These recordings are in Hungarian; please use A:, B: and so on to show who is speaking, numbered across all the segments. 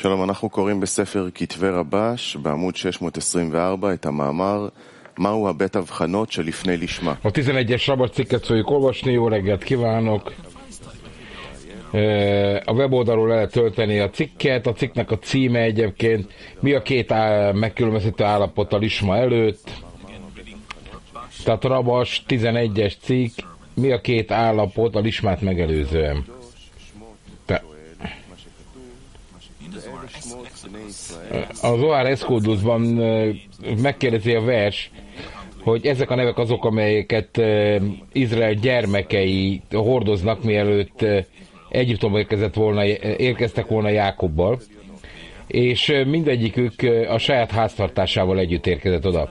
A: שלום, אנחנו קוראים בספר כתבי רבש, בעמוד 624, את המאמר, מהו הבית הבחנות שלפני לשמה.
B: A 11-es Rabat cikket fogjuk olvasni, jó reggelt kívánok! A weboldalról le lehet tölteni a cikket, a cikknek a címe egyébként mi a két megkülönböztető állapot a lisma előtt. Tehát Rabas 11-es cikk, mi a két állapot a lismát megelőzően. A Zohar Eszkóduszban megkérdezi a vers, hogy ezek a nevek azok, amelyeket Izrael gyermekei hordoznak, mielőtt Egyiptomba érkeztek volna Jákobbal, és mindegyikük a saját háztartásával együtt érkezett oda.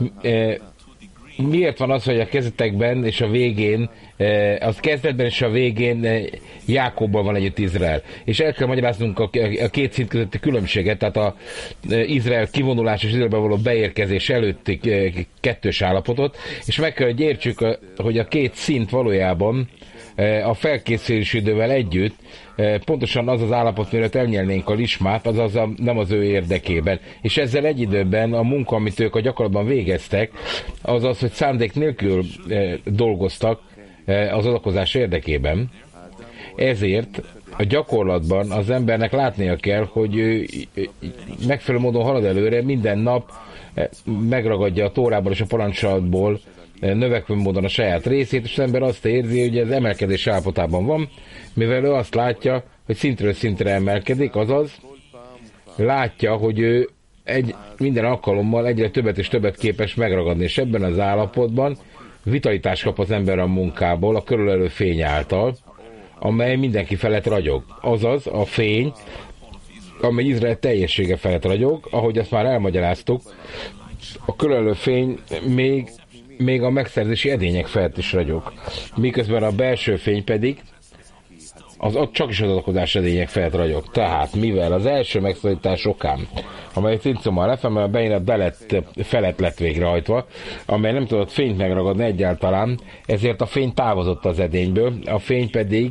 B: Miért van az, hogy a kezdetekben és a végén, az kezdetben és a végén Jákobbal van együtt Izrael? És el kell magyaráznunk a két szint közötti különbséget, tehát a Izrael kivonulás és Izraelbe való beérkezés előtti kettős állapotot, és meg kell, hogy értsük, hogy a két szint valójában a felkészülési idővel együtt pontosan az az állapot, mielőtt elnyelnénk a lismát, azaz nem az ő érdekében. És ezzel egy időben a munka, amit ők a gyakorlatban végeztek, az az, hogy szándék nélkül dolgoztak az adakozás érdekében. Ezért a gyakorlatban az embernek látnia kell, hogy ő megfelelő módon halad előre, minden nap megragadja a Tórából és a parancsolatból növekvő módon a saját részét, és az ember azt érzi, hogy ez emelkedés állapotában van, mivel ő azt látja, hogy szintről szintre emelkedik, azaz látja, hogy ő minden alkalommal egyre többet és többet képes megragadni, és ebben az állapotban vitalitást kap az ember a munkából, a körülelő fény által, amely mindenki felett ragyog. Azaz a fény, amely Izrael teljessége felett ragyog, ahogy azt már elmagyaráztuk, a körülelő fény még a megszerzési edények felett is ragyog. Miközben a belső fény pedig csak is az adakozás edények felett ragyog. Tehát, mivel az első megszólítás okán, amely cincommal lefemel, a bejénet felett lett végrehajtva, amely nem tudott fényt megragadni egyáltalán, ezért a fény távozott az edényből, a fény pedig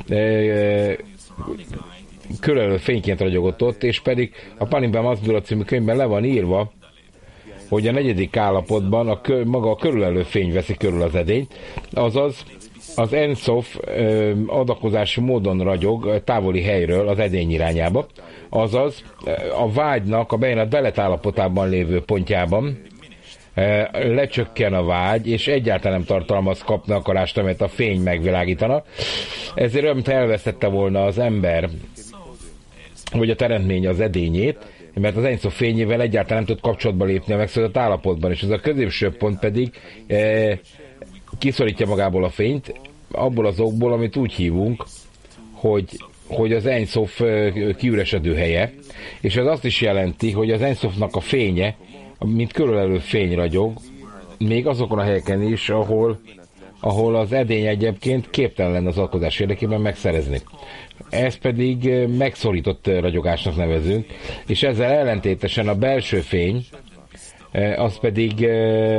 B: körülelő fényként ragyogott ott, és pedig a Panim Masbula című könyvben le van írva, hogy a negyedik állapotban maga a körülelő fény veszi körül az edényt, azaz az Ensof adakozási módon ragyog távoli helyről az edény irányába, azaz a vágynak a bejénet belet állapotában lévő pontjában lecsökken a vágy, és egyáltalán nem tartalmaz kapni akarást, amelyet a fény megvilágítana. Ezért olyan, mintha elvesztette volna az ember, vagy a teremtmény az edényét, mert az Ensof fényével egyáltalán nem tud kapcsolatba lépni a megszólított állapotban, és ez a középső pont pedig kiszorítja magából a fényt, abból az okból, amit úgy hívunk, hogy az Ensof kiüresedő helye, és ez azt is jelenti, hogy az Ensofnak a fénye, mint körülelő fény ragyog, még azokon a helyeken is, ahol az edény egyébként képtelen lenne az alkotás érdekében megszerezni. Ez pedig megszorított ragyogásnak nevezünk, és ezzel ellentétesen a belső fény, az pedig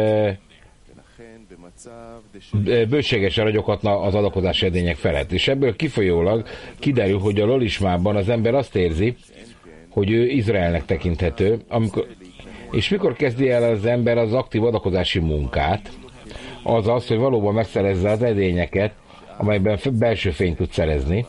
B: bőségesen ragyoghatna az adakozási edények felett. És ebből kifolyólag kiderül, hogy a lolismában az ember azt érzi, hogy ő Izraelnek tekinthető, és mikor kezdi el az ember az aktív adakozási munkát, az az, hogy valóban megszerezze az edényeket, amelyben belső fényt tud szerezni,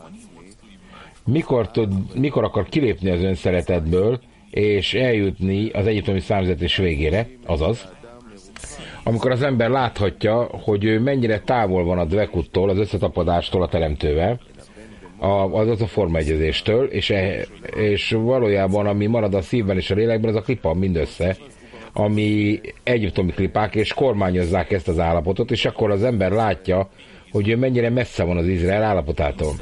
B: mikor akar kilépni az önszeretetből, és eljutni az egyiptomi számüzetés végére, azaz, amikor az ember láthatja, hogy ő mennyire távol van a dvekuttól, az összetapadástól a teremtővel, az a formaegyezéstől, és valójában ami marad a szívben és a lélekben, az a klipa mindössze, ami egyiptomi klipák, és kormányozzák ezt az állapotot, és akkor az ember látja, hogy ő mennyire messze van az Izrael állapotától.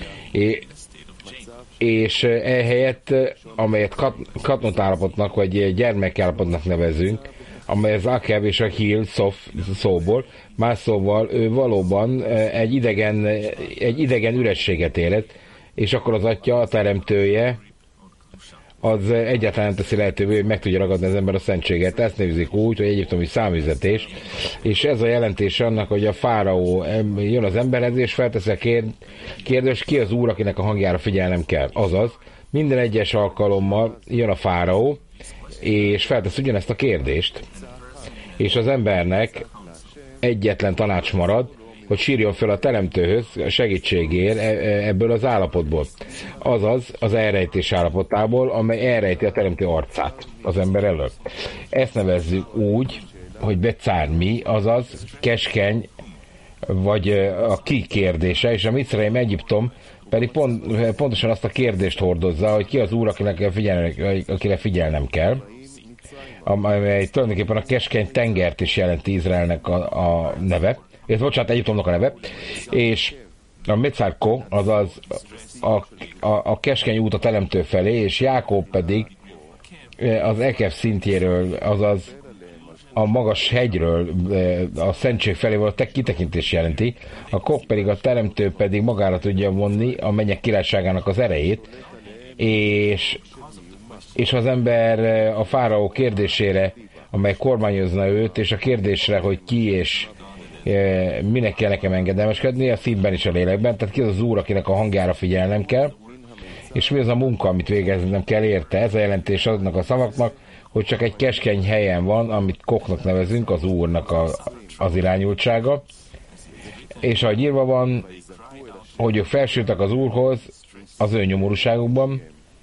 B: És ehelyett, amelyet katnot állapotnak, vagy gyermekállapotnak nevezünk, amely az Akev és a Hil szóból, más szóval ő valóban egy idegen ürességet érett, és akkor az atya, a teremtője, az egyáltalán nem teszi lehetővé, hogy meg tudja ragadni az ember a szentséget. Ezt nevezik úgy, hogy egyiptomi számüzetés, és ez a jelentés annak, hogy a fáraó jön az emberhez, és felteszi a kérdést, ki az úr, akinek a hangjára figyelnem kell. Azaz, minden egyes alkalommal jön a fáraó, és feltesz ugyanezt a kérdést, és az embernek egyetlen tanács marad, hogy sírjon fel a teremtőhöz segítségért ebből az állapotból. Azaz az elrejtés állapotából, amely elrejti a teremtő arcát az ember elől. Ezt nevezzük úgy, hogy becármi, azaz keskeny, vagy a ki kérdése, és a Mitzraim Egyiptom pedig pontosan azt a kérdést hordozza, hogy ki az úr, akire figyelnem kell, amely tulajdonképpen a keskeny tengert is jelenti Izraelnek a neve, és bocsánat, Egyiptomnak a neve, és a Metzárko, azaz a keskeny út a teremtő felé, és Jákob pedig az Ekev szintjéről, azaz a magas hegyről, a szentség felé való kitekintés jelenti, a Kok pedig a teremtő pedig magára tudja vonni a mennyek királyságának az erejét, és az ember a fáraó kérdésére, amely kormányozna őt, és a kérdésre, hogy ki és minek kell nekem engedelmeskedni, a szívben és a lélekben, tehát ki az úr, akinek a hangjára figyelnem kell, és mi az a munka, amit végeznem kell érte. Ez a jelentés azoknak a szavaknak, hogy csak egy keskeny helyen van, amit Koknak nevezünk, az úrnak az irányultsága, és ahogy írva van, hogy ők felsültek az úrhoz az ő nyomorúságukban,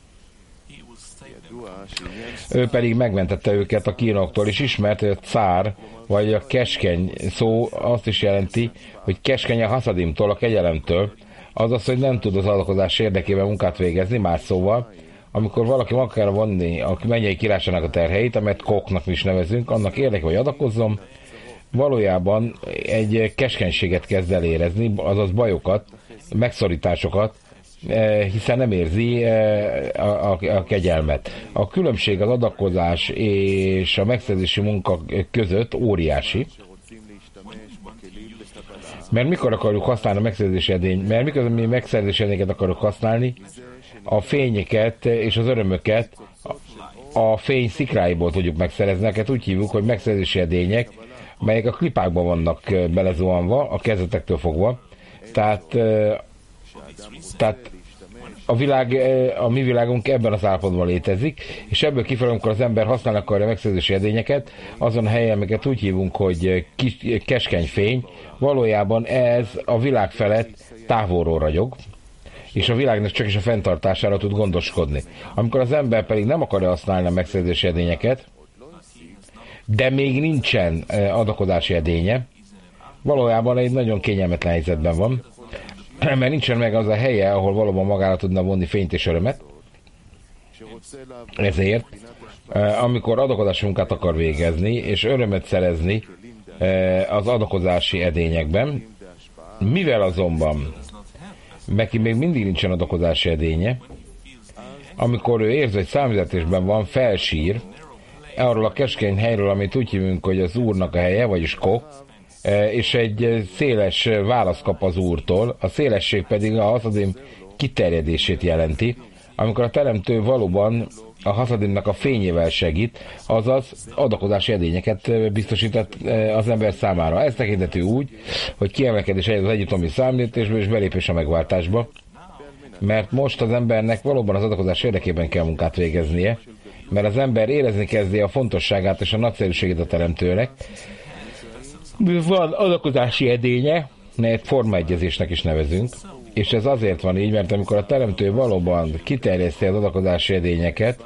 B: ő pedig megmentette őket a kínoktól, és ismert, hogy a cár, vagy a keskeny szó azt is jelenti, hogy keskeny a haszadimtól, a kegyelemtől, azaz, hogy nem tud az adakozás érdekében munkát végezni, más szóval, amikor valaki magára vonni a mennyei királyságnak a terheit, amelyet Koknak is nevezünk, annak érdekében, hogy adakozzon, valójában egy keskenységet kezd el érezni, azaz bajokat, megszorításokat, hiszen nem érzi a kegyelmet. A különbség az adakozás és a megszerzési munka között óriási, mert mikor akarjuk használni a megszerzési edényt, mert mikor mi megszerzési edényeket akarjuk használni, a fényeket és az örömöket a fény szikráiból tudjuk megszerezni,eket úgy hívjuk, hogy megszerzési edények, melyek a klipákban vannak belezuhanva, a kezdetektől fogva. Tehát a mi világunk ebben az állapotban létezik, és ebből kifelé, amikor az ember használni akarja megszerzési edényeket, azon a helyen, amiket úgy hívunk, hogy keskeny fény, valójában ez a világ felett távolról ragyog, és a világnak csak is a fenntartására tud gondoskodni. Amikor az ember pedig nem akarja használni a megszerzési edényeket, de még nincsen adakozási edénye, valójában egy nagyon kényelmetlen helyzetben van, mert nincsen meg az a helye, ahol valóban magára tudna vonni fényt és örömet. Ezért, amikor adakozási munkát akar végezni, és örömet szerezni az adakozási edényekben, mivel azonban neki még mindig nincsen adakozási edénye, amikor ő érzi, hogy számüzetésben van, felsír, arról a keskeny helyről, amit úgy hívunk, hogy az úrnak a helye, vagyis Kok, és egy széles választ kap az úrtól, a szélesség pedig a haszadim kiterjedését jelenti, amikor a teremtő valóban a haszadimnak a fényével segít, azaz adakozási edényeket biztosított az ember számára. Ez tekintető úgy, hogy kiemelkedés az egyiptomi számításból és belépés a megváltásba, mert most az embernek valóban az adakozás érdekében kell munkát végeznie, mert az ember érezni kezdi a fontosságát és a nagyszerűségét a teremtőnek. Van adakozási edénye, melyet formaegyezésnek is nevezünk, és ez azért van így, mert amikor a teremtő valóban kiterjeszti az adakozási edényeket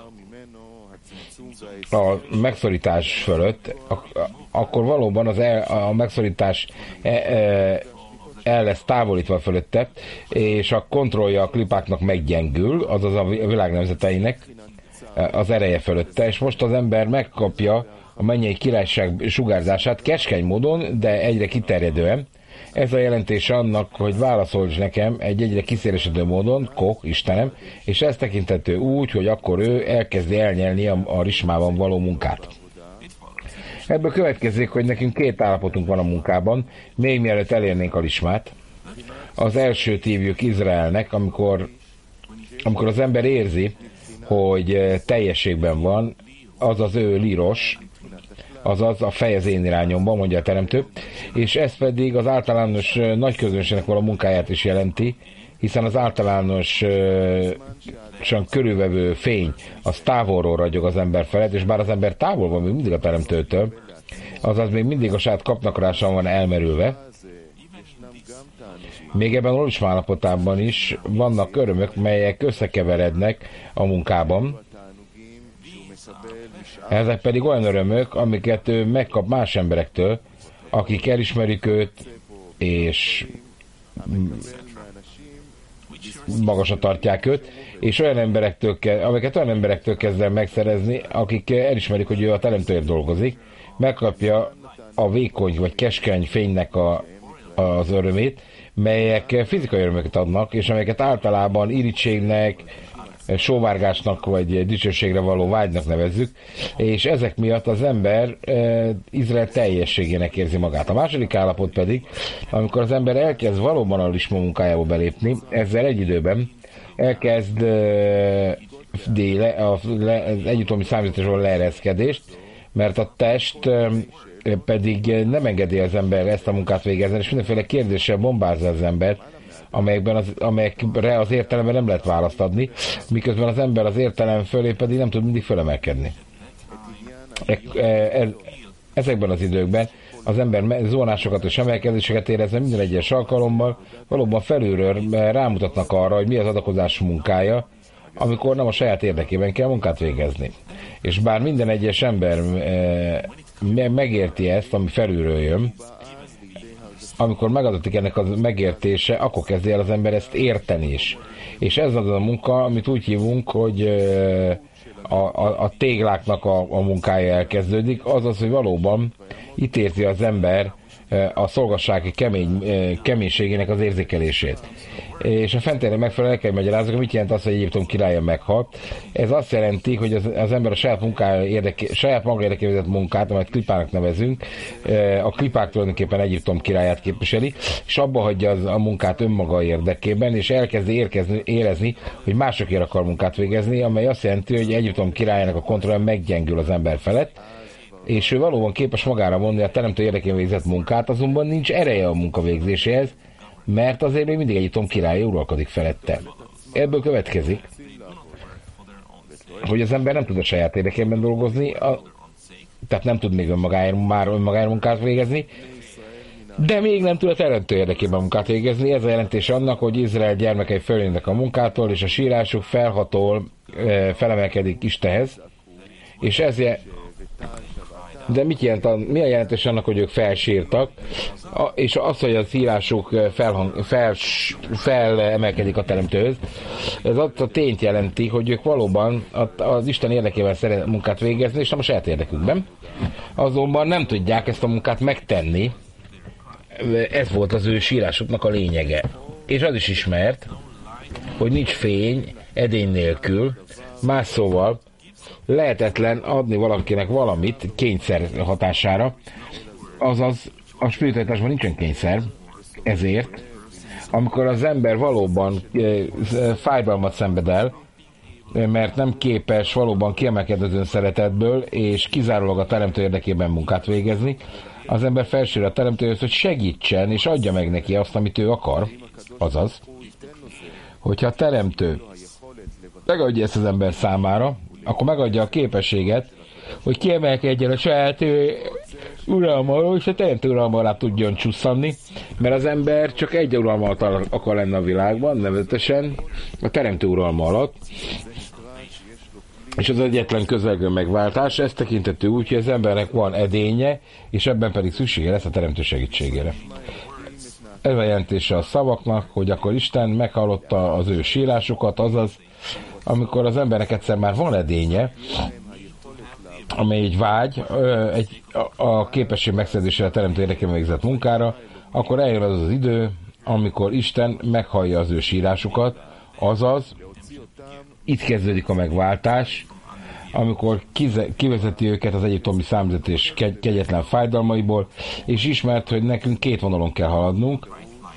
B: a megszorítás fölött, akkor valóban a megszorítás el lesz távolítva fölötte, és a kontrollja a klipáknak meggyengül, azaz a világ nemzeteinek az ereje fölötte, és most az ember megkapja a mennyei királyság sugárzását keskeny módon, de egyre kiterjedően. Ez a jelentés annak, hogy válaszolj nekem egy egyre kiszélesedő módon, Kok, Istenem, és ez tekintető úgy, hogy akkor ő elkezdi elnyelni a rismában való munkát. Ebből következik, hogy nekünk két állapotunk van a munkában, még mielőtt elérnénk a lismát. Az elsőt hívjuk Izraelnek, amikor az ember érzi, hogy teljességben van, az az ő líros, azaz a fej az én irányomban, mondja a teremtő, és ez pedig az általános nagy közönségnek való munkáját is jelenti, hiszen az általánosan körülvevő fény az távolról ragyog az ember felett, és bár az ember távol van még mindig a teremtőtől, azaz még mindig a saját kapnakaráson van elmerülve. Még ebben a állapotában is vannak örömök, melyek összekeverednek a munkában. Ezek pedig olyan örömök, amiket ő megkap más emberektől, akik elismerik őt, és magasra tartják őt, és olyan emberektől amiket olyan emberektől kezd el megszerezni, akik elismerik, hogy ő a teremtőért dolgozik, megkapja a vékony vagy keskeny fénynek az örömét, melyek fizikai örömöket adnak, és amelyeket általában irítségnek, sóvárgásnak vagy dicsőségre való vágynak nevezzük, és ezek miatt az ember Izrael teljességének érzi magát. A második állapot pedig, amikor az ember elkezd valóban a lisma munkájába belépni, ezzel egy időben elkezd az egyiptomi számításról leereszkedést, mert a test pedig nem engedi az ember ezt a munkát végezni, és mindenféle kérdéssel bombázza az embert, amelyekre az értelemben nem lehet választ adni, miközben az ember az értelem fölé pedig nem tud mindig fölemelkedni. Ezekben az időkben az ember zónásokat és emelkedéseket érezve minden egyes alkalommal valóban felülről rámutatnak arra, hogy mi az adakozás munkája, amikor nem a saját érdekében kell munkát végezni. És bár minden egyes ember megérti ezt, ami felülről jön, amikor megadatik ennek a megértése, akkor kezdi el az ember ezt érteni is. És ez az a munka, amit úgy hívunk, hogy a tégláknak a munkája elkezdődik, azaz, hogy valóban itt érzi az ember a szolgassági keménységének az érzékelését. És a fentére megfelelően kell magyarázni, hogy mit jelent az, hogy Egyiptom királya meghalt. Ez azt jelenti, hogy az ember a saját maga érdekében végzett munkát, amelyet klipának nevezünk, a klipák tulajdonképpen Egyiptom királyát képviseli, és abba hagyja a munkát önmaga érdekében, és elkezdi érezni, hogy másokért akar munkát végezni, amely azt jelenti, hogy Egyiptom királyának a kontrollja meggyengül az ember felett, és ő valóban képes magára vonni a teremtő érdekében végzett munkát, azonban nincs ereje a munkavégzéséhez, mert azért még mindig Egyiptom király uralkodik felette. Ebből következik, hogy az ember nem tud a saját érdekében dolgozni, tehát nem tud még önmagáért munkát végezni, de még nem tud a teremtő érdekében munkát végezni. Ez a jelentése annak, hogy Izrael gyermekei fölénynek a munkától, és a sírásuk felhatol felemelkedik Istenhez, és ezért. De mi a jelentés annak, hogy ők felsírtak, és az, hogy a szírásuk felemelkedik a teremtőhöz, ez azt a tényt jelenti, hogy ők valóban az Isten érdekében szeretnek munkát végezni, és nem a saját érdekükben. Azonban nem tudják ezt a munkát megtenni, ez volt az ő sírásuknak a lényege. És az is ismert, hogy nincs fény edény nélkül, más szóval, lehetetlen adni valakinek valamit kényszer hatására, azaz a spiritualitásban nincsen kényszer, ezért, amikor az ember valóban fájdalmat szenved el, mert nem képes valóban kiemelkedni az önszeretetből, és kizárólag a teremtő érdekében munkát végezni, az ember felsír a teremtőhöz, hogy segítsen, és adja meg neki azt, amit ő akar, azaz, hogyha a teremtő megadja ezt az ember számára, akkor megadja a képességet, hogy kiemelkedjen a saját uralma, és a teremtő uralma alá tudjon csusszanni, mert az ember csak egy uralma alatt akar lenni a világban, nevezetesen a teremtő uralma alatt, és az egyetlen közelgő megváltás, ez tekintető úgy, hogy az embernek van edénye, és ebben pedig szüksége lesz a teremtő segítségére. Ez a jelentése a szavaknak, hogy akkor Isten meghallotta az ő sírásukat, azaz, amikor az embernek egyszer már van edénye, amely egy vágy, a képesség megszerzésére a teremtő érdekében végzett munkára, akkor eljön az az idő, amikor Isten meghallja az ő sírásukat, azaz, itt kezdődik a megváltás, amikor kivezeti őket az egyiptomi számvezetés kegyetlen fájdalmaiból, és ismert, hogy nekünk két vonalon kell haladnunk,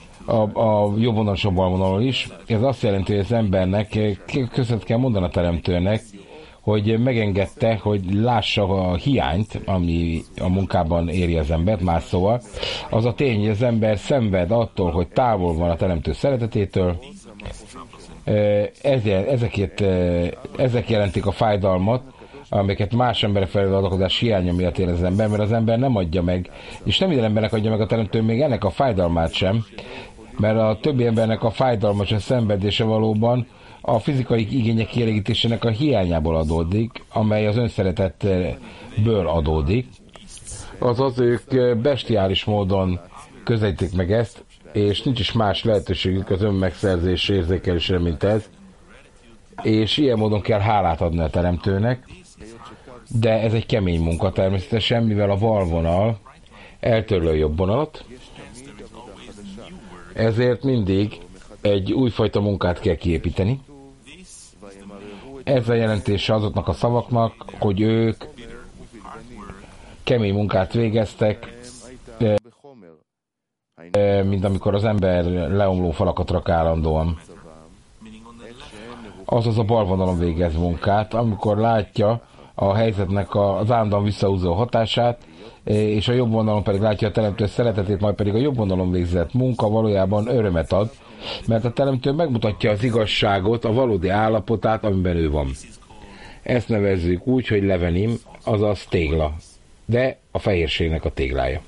B: a jobb vonalon és a bal vonalon is. Ez azt jelenti, hogy az embernek köszönet kell mondani a teremtőnek, hogy megengedte, hogy lássa a hiányt, ami a munkában éri az embert, más szóval. Az a tény, hogy az ember szenved attól, hogy távol van a teremtő szeretetétől, Ezek jelentik a fájdalmat, amiket más emberek felé adakozás hiánya miatt érez az ember, mert az ember nem adja meg, és nem minden embernek adja meg a teremtő még ennek a fájdalmát sem, mert a többi embernek a fájdalma és a szenvedése valóban a fizikai igények kielégítésének a hiányából adódik, amely az önszeretetből adódik. Azaz ők bestiális módon közelítik meg ezt, és nincs is más lehetőségük az önmegszerzés érzékelésre, mint ez, és ilyen módon kell hálát adni a teremtőnek, de ez egy kemény munka természetesen, mivel a balvonal eltörli a jobb vonalat, ezért mindig egy újfajta munkát kell kiépíteni. Ez a jelentése azoknak a szavaknak, hogy ők kemény munkát végeztek, mint amikor az ember leomló falakat rak állandóan. Azaz a bal vonalon végez munkát, amikor látja a helyzetnek az állandóan visszahúzó hatását, és a jobb vonalon pedig látja a teremtő szeretetét, majd pedig a jobb vonalon végzett munka valójában örömet ad, mert a teremtő megmutatja az igazságot, a valódi állapotát, amiben ő van. Ezt nevezzük úgy, hogy levenim, azaz tégla, de a fehérségnek a téglája.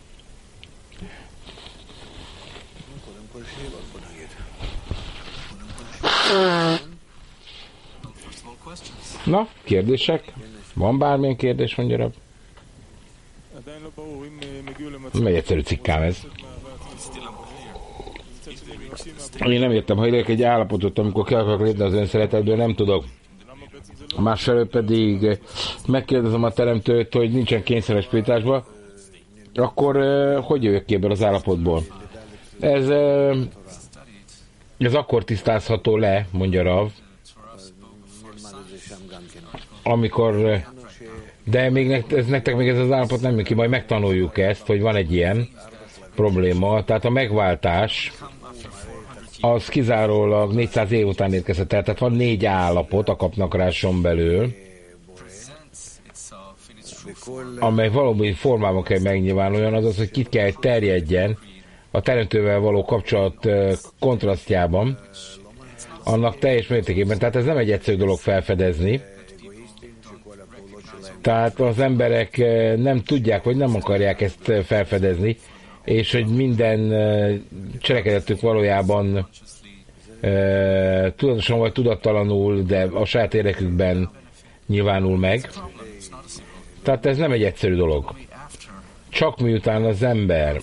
B: Na, kérdések? Van bármilyen kérdés, mondja Rab? Mely egyszerű cikkám ez. Én nem értem, ha érek egy állapotot, amikor ki akarok lépni az önszeretetből, nem tudok. Másfelől pedig megkérdezem a teremtőt, hogy nincsen kényszeres spirításban, akkor hogy jövök ki ebből az állapotból? Ez akkor tisztázható le, mondja Rav, amikor, de még nektek még ez az állapot nem jön ki, majd megtanuljuk ezt, hogy van egy ilyen probléma, tehát a megváltás az kizárólag 400 év után érkezett el, tehát van 4 állapot a kapnakráson belül, amely valóban formában kell megnyilvánuljon, azaz, hogy kit kell terjedjen a teremtővel való kapcsolat kontrasztjában, annak teljes mértékében. Tehát ez nem egy egyszerű dolog felfedezni. Tehát az emberek nem tudják, vagy nem akarják ezt felfedezni, és hogy minden cselekedetük valójában tudatosan vagy tudattalanul, de a saját érdekükben nyilvánul meg. Tehát ez nem egy egyszerű dolog. Csak miután az ember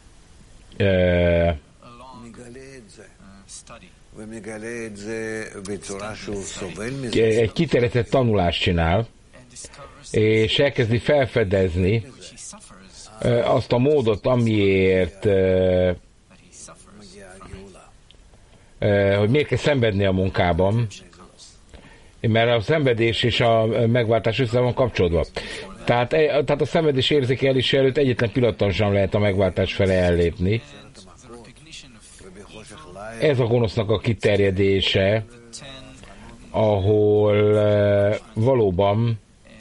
B: egy kiterjedtett tanulást csinál, és elkezdi felfedezni azt a módot, amiért hogy miért kell szenvedni a munkában, mert a szenvedés és a megváltás össze van kapcsolódva. Tehát a szenvedés érzékelése előtt egyetlen pillanatban sem lehet a megváltás fele ellépni. Ez a gonosznak a kiterjedése, ahol valóban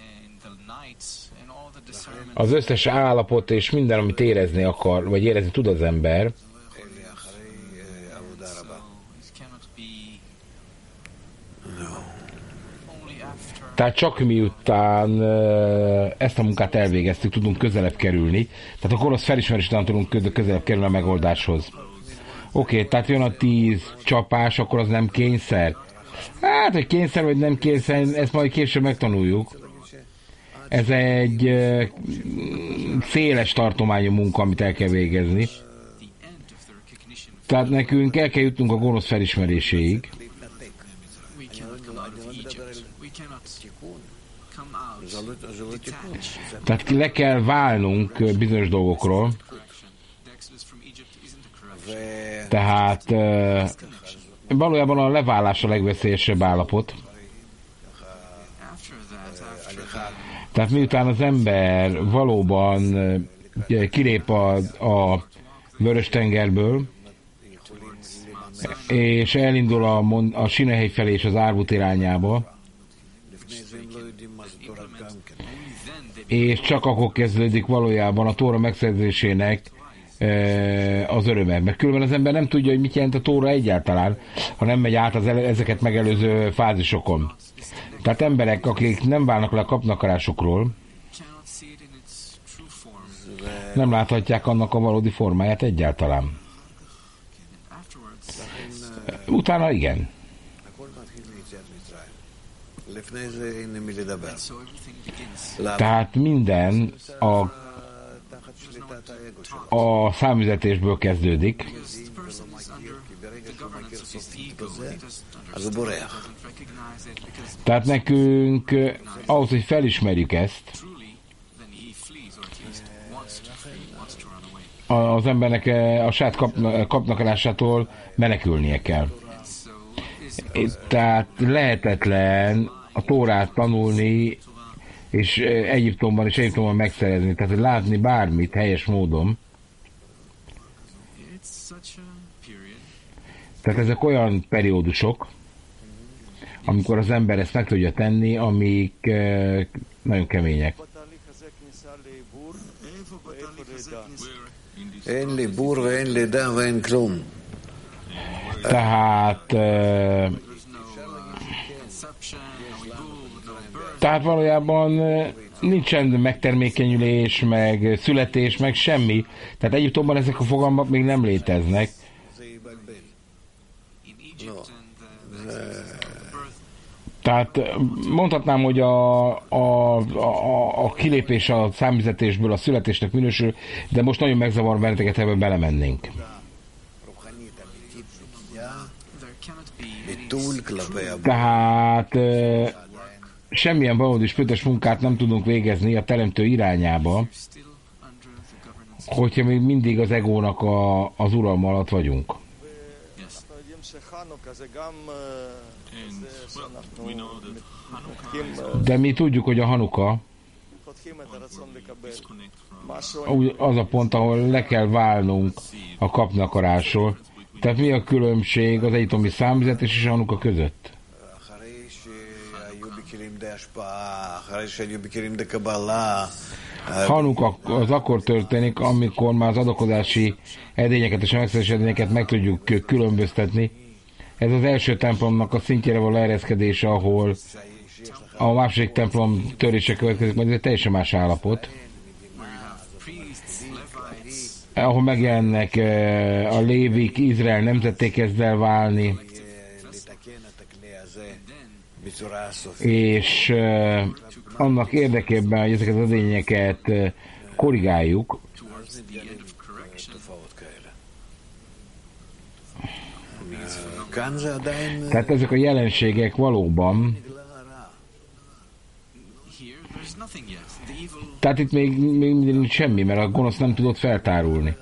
B: az összes állapot és minden, amit érezni akar, vagy érezni tud az ember, tehát csak miután ezt a munkát elvégeztük, tudunk közelebb kerülni, tehát a gonosz felismerés után tudunk közelebb kerülni a megoldáshoz. Oké, tehát jön a 10 csapás, akkor az nem kényszer. Hát, hogy kényszer vagy nem kényszer, ezt majd később megtanuljuk. Ez egy széles tartományú munka, amit el kell végezni. Tehát nekünk el kell jutnunk a gonosz felismeréséig. Tehát le kell válnunk bizonyos dolgokról. Tehát valójában a leválás a legveszélyesebb állapot. Tehát miután az ember valóban kilép a Vörös-tengerből, és elindul a Sinehely felé és az Árvút irányába, és csak akkor kezdődik valójában a Tóra megszerzésének az öröme. Mert különben az ember nem tudja, hogy mit jelent a Tóra egyáltalán, ha nem megy át ezeket megelőző fázisokon. Tehát emberek, akik nem válnak le a kapnakarásukról, nem láthatják annak a valódi formáját egyáltalán. Utána igen. Tehát minden a számüzetésből kezdődik. Tehát nekünk ahhoz, hogy felismerjük ezt, az embernek a saját kapnakarásától menekülnie kell. Tehát lehetetlen a Tórát tanulni, és Egyiptomban megszerezni, tehát hogy látni bármit helyes módon. Tehát ezek olyan periódusok, amikor az ember ezt meg tudja tenni, amik nagyon kemények. Tehát valójában nincsen megtermékenyülés, meg születés, meg semmi. Tehát Egyiptomban ezek a fogalmak még nem léteznek. Tehát mondhatnám, hogy a kilépés a számüzetésből a születésnek minősül, de most nagyon megzavar benneteket, ebben belemennénk. Tehát semmilyen valódi spirites munkát nem tudunk végezni a teremtő irányába, hogyha még mindig az egónak az uralma alatt vagyunk. De mi tudjuk, hogy a Hanuka az a pont, ahol le kell válnunk a kapnakarásról. Tehát mi a különbség az egyiptomi számüzetés és a Hanuka között? Hanuka az akkor történik, amikor már az adakozási edényeket és a megszerzési edényeket meg tudjuk különböztetni. Ez az első templomnak a szintjére való ereszkedése, ahol a második templom törése következik, majd ez egy teljesen más állapot. Ahol megjelennek a lévik, Izrael nemzetté kezd el válni, és annak érdekében, hogy ezeket az edényeket korrigáljuk, tehát ezek a jelenségek valóban, tehát itt még semmi, mert a gonosz nem tudott feltárulni.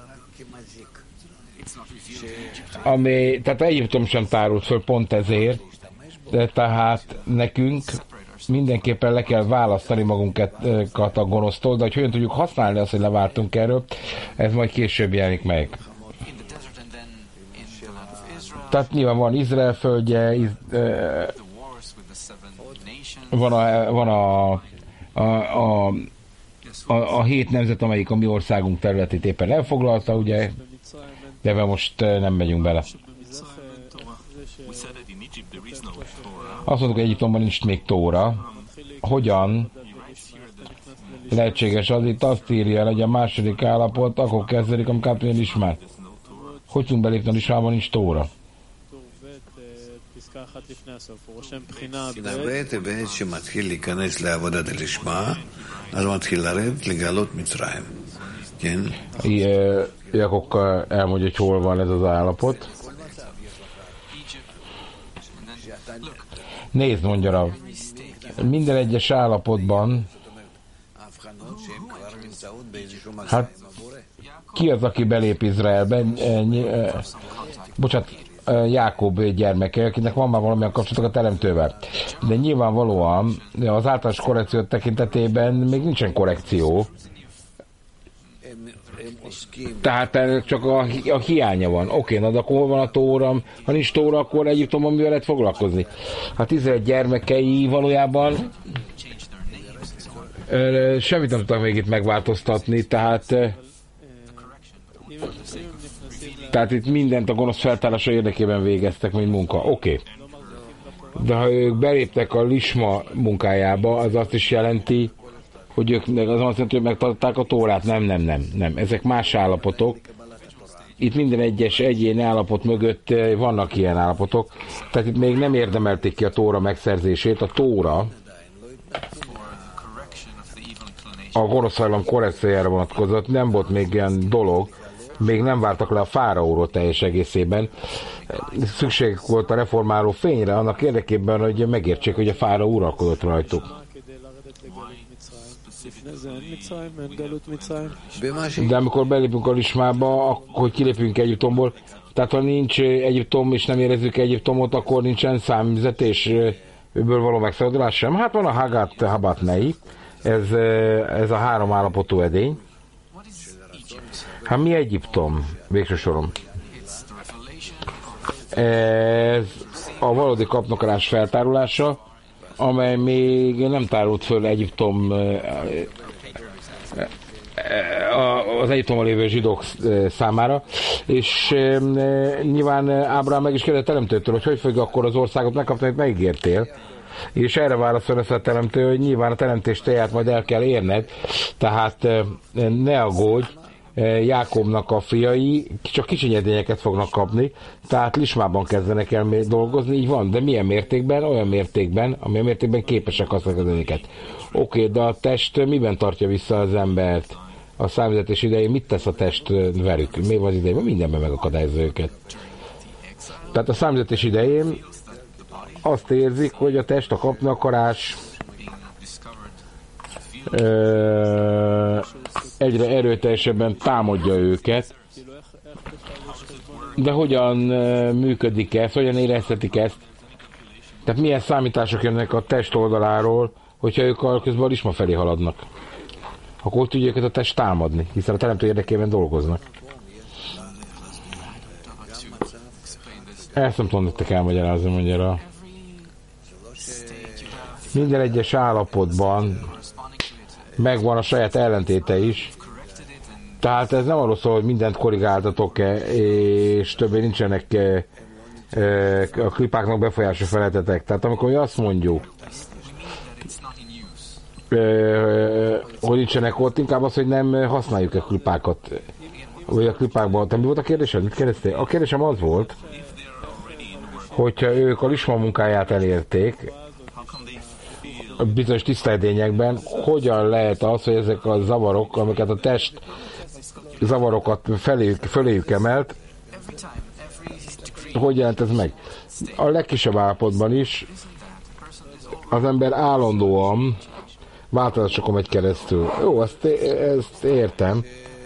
B: Tehát Egyiptom sem tárult föl pont ezért, de tehát nekünk mindenképpen le kell választani magunkat a gonosztól, de hogy hogyan tudjuk használni azt, hogy leváltunk erről, ez majd később jelenik meg. Tehát nyilván van Izrael földje, van a 7 nemzet, amelyik a mi országunk területét éppen elfoglalta, ugye, de most nem megyünk bele. Azt mondjuk, hogy Egyiptomban nincs még Tóra. Hogyan lehetséges az? Itt azt írja, hogy a második állapot, akkor kezdődik, amikor átműjön Ismár. Hogy tudunk belépni a Lismában, nincs Tóra? Jakokkal elmondja, hogy hol van ez az állapot. Nézd, mondja Rav, minden egyes állapotban, hát ki az, aki belép Izraelbe? Bocsánat, Jákob gyermeke, akinek van már valamilyen kapcsolatok a teremtővel. De nyilvánvalóan az általános korrekció tekintetében még nincsen korrekció. Tehát csak a hiánya van. Oké, na de akkor hol van a Tóra? Ha nincs Tóra, akkor Egyiptomban mivel lehet foglalkozni? Hát Izrael gyermekei valójában semmit nem tudtak még itt megváltoztatni, tehát Tehát itt mindent a gonosz feltárása érdekében végeztek, mint munka. Oké. De ha ők beléptek a lisma munkájába, az azt is jelenti, hogy ők az azt jelenti, hogy megtartották a Tórát. Nem. Ezek más állapotok. Itt minden egyes egyéni állapot mögött vannak ilyen állapotok. Tehát itt még nem érdemelték ki a Tóra megszerzését. A Tóra a gonosz hajlam korrekciójára vonatkozott, nem volt még ilyen dolog, még nem vártak le a fáraóról teljes egészében. Szükség volt a reformáló fényre, annak érdekében, hogy megértsék, hogy a fáraó uralkodott rajtuk. De amikor belépünk a lismába, akkor kilépünk Egyiptomból, tehát ha nincs Egyiptom és nem érezzük Egyiptomot, akkor nincsen számüzetésből való megszabadulás sem. Hát van a Habat Nei, ez a három állapotú edény. Hát mi Egyiptom? Végső soron. Ez a valódi kapnakarás feltárulása, amely még nem tárult föl Egyiptom az Egyiptomban lévő zsidók számára, és nyilván Ábrahám meg is kérdezett a teremtőtől, hogy fogja akkor az országot megkapni, amit megígértél. És erre válaszol ezt a teremtő, hogy nyilván a teremtés telját majd el kell érned, tehát ne aggódj, Jákobnak a fiai csak kicsinyedényeket fognak kapni, tehát lismában kezdenek el dolgozni, így van, de milyen mértékben? Olyan mértékben, amilyen mértékben képesek használni az önéket. Oké, de a test miben tartja vissza az embert? A számüzetés idején mit tesz a test velük? Mi van az idején? Mindenben megakadályozza őket. Tehát a számüzetés idején azt érzik, hogy a test, a kapnakarás egyre erőteljesebben támadja őket. De hogyan működik ez? Hogyan érezhetik ezt? Tehát milyen számítások jönnek a test oldaláról, hogyha ők közben a lisma felé haladnak? Akkor tudja őket a test támadni, hiszen a teremtő érdekében dolgoznak. Ezt nem tudom nektek elmagyarázni, magyarra. Minden egyes állapotban megvan a saját ellentéte is. Tehát ez nem arról szól, hogy mindent korrigáltatok, és többé nincsenek a klipáknak befolyása feletetek. Tehát amikor mi azt mondjuk, hogy nincsenek ott, inkább az, hogy nem használjuk a klipákat. Vagy a klipákban. Te mi volt a kérdésed? Mit kérdeztél? A kérdésem az volt, hogyha ők a lisma munkáját elérték, bizonyos tisztaedényekben, hogyan lehet az, hogy ezek a zavarok, amiket a test zavarokat feléjük emelt, hogy jelent ez meg? A legkisebb állapotban is az ember állandóan változásokon megy keresztül. Jó, ezt értem.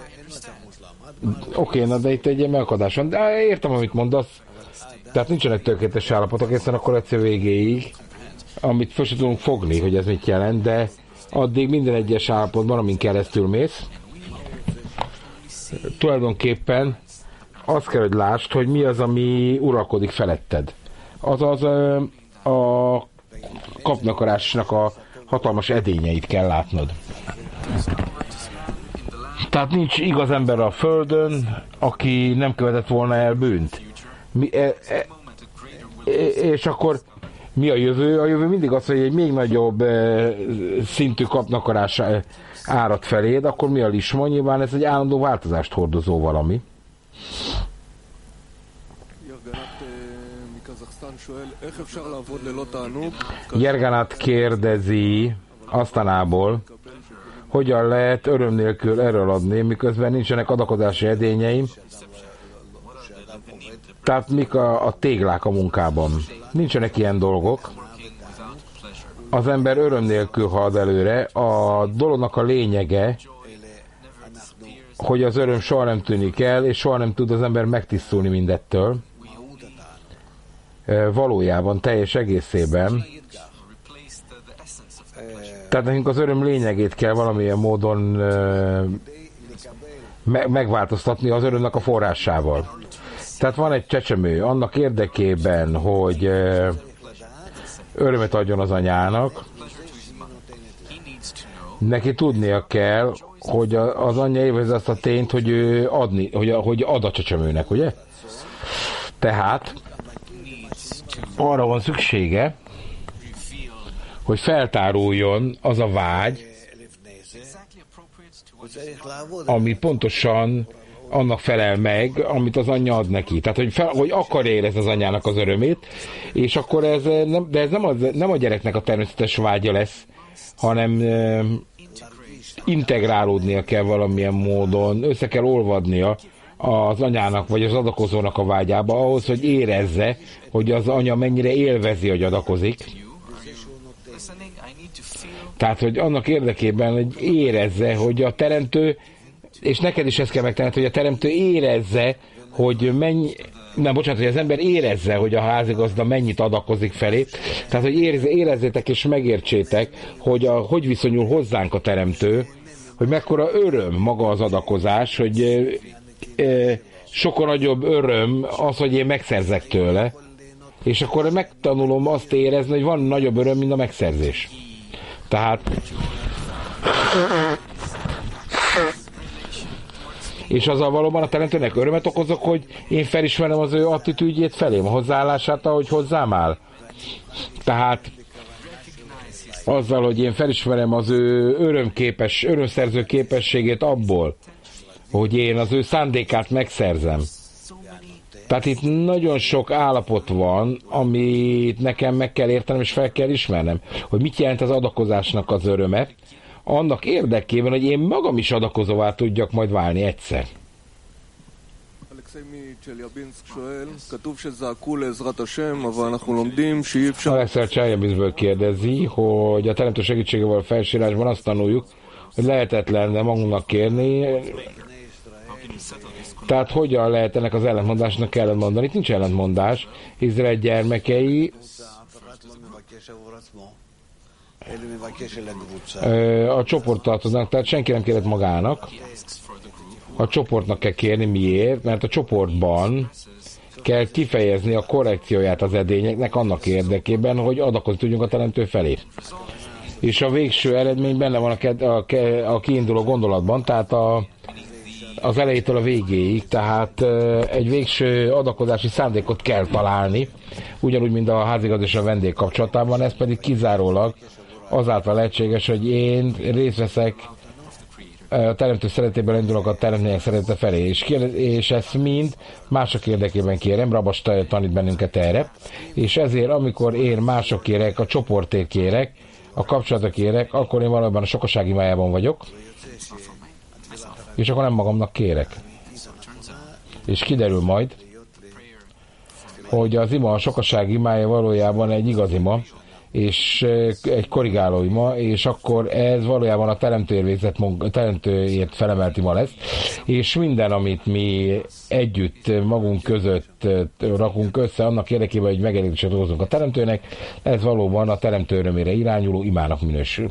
B: Oké, na de itt egy ilyen megakadás van. De értem, amit mondasz. Tehát nincsenek tökéletes állapotok, hiszen akkor egyszer végéig, amit fel sem tudunk fogni, hogy ez mit jelent, de addig minden egyes állapotban, amin keresztül mész, tulajdonképpen azt kell, hogy lásd, hogy mi az, ami uralkodik feletted. Azaz a kapnakarásnak a hatalmas edényeit kell látnod. Tehát nincs igaz ember a földön, aki nem követett volna el bűnt. És akkor mi a jövő? A jövő mindig az, hogy egy még nagyobb szintű kapnakarás árad feléd, akkor mi a lisma? Nyilván ez egy állandó változást hordozó valami. Jerganát kérdezi Asztanából, hogyan lehet öröm nélkül erről adni, miközben nincsenek adakozási edényeim. Tehát mik a téglák a munkában? Nincsenek ilyen dolgok. Az ember öröm nélkül halad előre. A dolognak a lényege, hogy az öröm soha nem tűnik el, és soha nem tud az ember megtisztulni mindettől. Valójában, teljes egészében. Tehát nekünk az öröm lényegét kell valamilyen módon megváltoztatni az örömnek a forrásával. Tehát van egy csecsemő annak érdekében, hogy örömet adjon az anyának, neki tudnia kell, hogy az anyja élvezi azt a tényt, hogy ő adni, hogy ad a csecsemőnek, ugye? Tehát arra van szüksége, hogy feltáruljon az a vágy, ami pontosan annak felel meg, amit az anyja ad neki. Tehát, hogy akar érezni az anyának az örömét, és akkor ez nem a gyereknek a természetes vágya lesz, hanem integrálódnia kell valamilyen módon, össze kell olvadnia az anyának vagy az adakozónak a vágyába, ahhoz, hogy érezze, hogy az anya mennyire élvezi, hogy adakozik. Tehát, hogy annak érdekében, hogy érezze, hogy a teremtő, és neked is ezt kell megtenni, hogy a teremtő érezze, hogy hogy az ember érezze, hogy a házigazda mennyit adakozik felé. Tehát, hogy érezzétek és megértsétek, hogy viszonyul hozzánk a teremtő, hogy mekkora öröm maga az adakozás, hogy sokkal nagyobb öröm az, hogy én megszerzek tőle, és akkor megtanulom azt érezni, hogy van nagyobb öröm, mint a megszerzés. Tehát és azzal valóban a teremtőnek örömet okozok, hogy én felismerem az ő attitűdjét felém, a hozzáállását, ahogy hozzám áll. Tehát azzal, hogy én felismerem az ő örömszerző képességét abból, hogy én az ő szándékát megszerzem. Tehát itt nagyon sok állapot van, amit nekem meg kell értenem és fel kell ismernem, hogy mit jelent az adakozásnak az öröme, annak érdekében, hogy én magam is adakozóvá tudjak majd válni egyszer. Alexej Cseljabinszből kérdezi, hogy a teremtő segítségével a felsírásban azt tanuljuk, hogy lehetetlen magunknak kérni. Tehát hogyan lehet ennek az ellentmondásnak ellentmondani? Itt nincs ellentmondás. Izrael gyermekei a csoport tartoznak, tehát senki nem kérhet magának. A csoportnak kell kérni. Miért? Mert a csoportban kell kifejezni a korrekcióját az edényeknek annak érdekében, hogy adakozni tudjunk a teremtő felé. És a végső eredmény benne van a kiinduló gondolatban, tehát az elejétől a végéig, tehát egy végső adakozási szándékot kell találni, ugyanúgy, mint a házigazda és a vendég kapcsolatában, ez pedig kizárólag azáltal lehetséges, hogy én részt veszek a teremtő szeretetében indulok a teremtőnek szeretete felé, és ezt mind mások érdekében kérem, Rabas tanít bennünket erre, és ezért amikor én mások kérek, a csoportért kérek, a kapcsolatot kérek, akkor én valóban a sokaság imájában vagyok, és akkor nem magamnak kérek. És kiderül majd, hogy az ima, a sokaság imája valójában egy igaz ima, és egy korrigáló ima, és akkor ez valójában a teremtőért felemelt ima lesz, és minden, amit mi együtt magunk között rakunk össze, annak érdekében, hogy megelégítséget hozunk a teremtőnek, ez valóban a teremtő örömére irányuló imának minősül.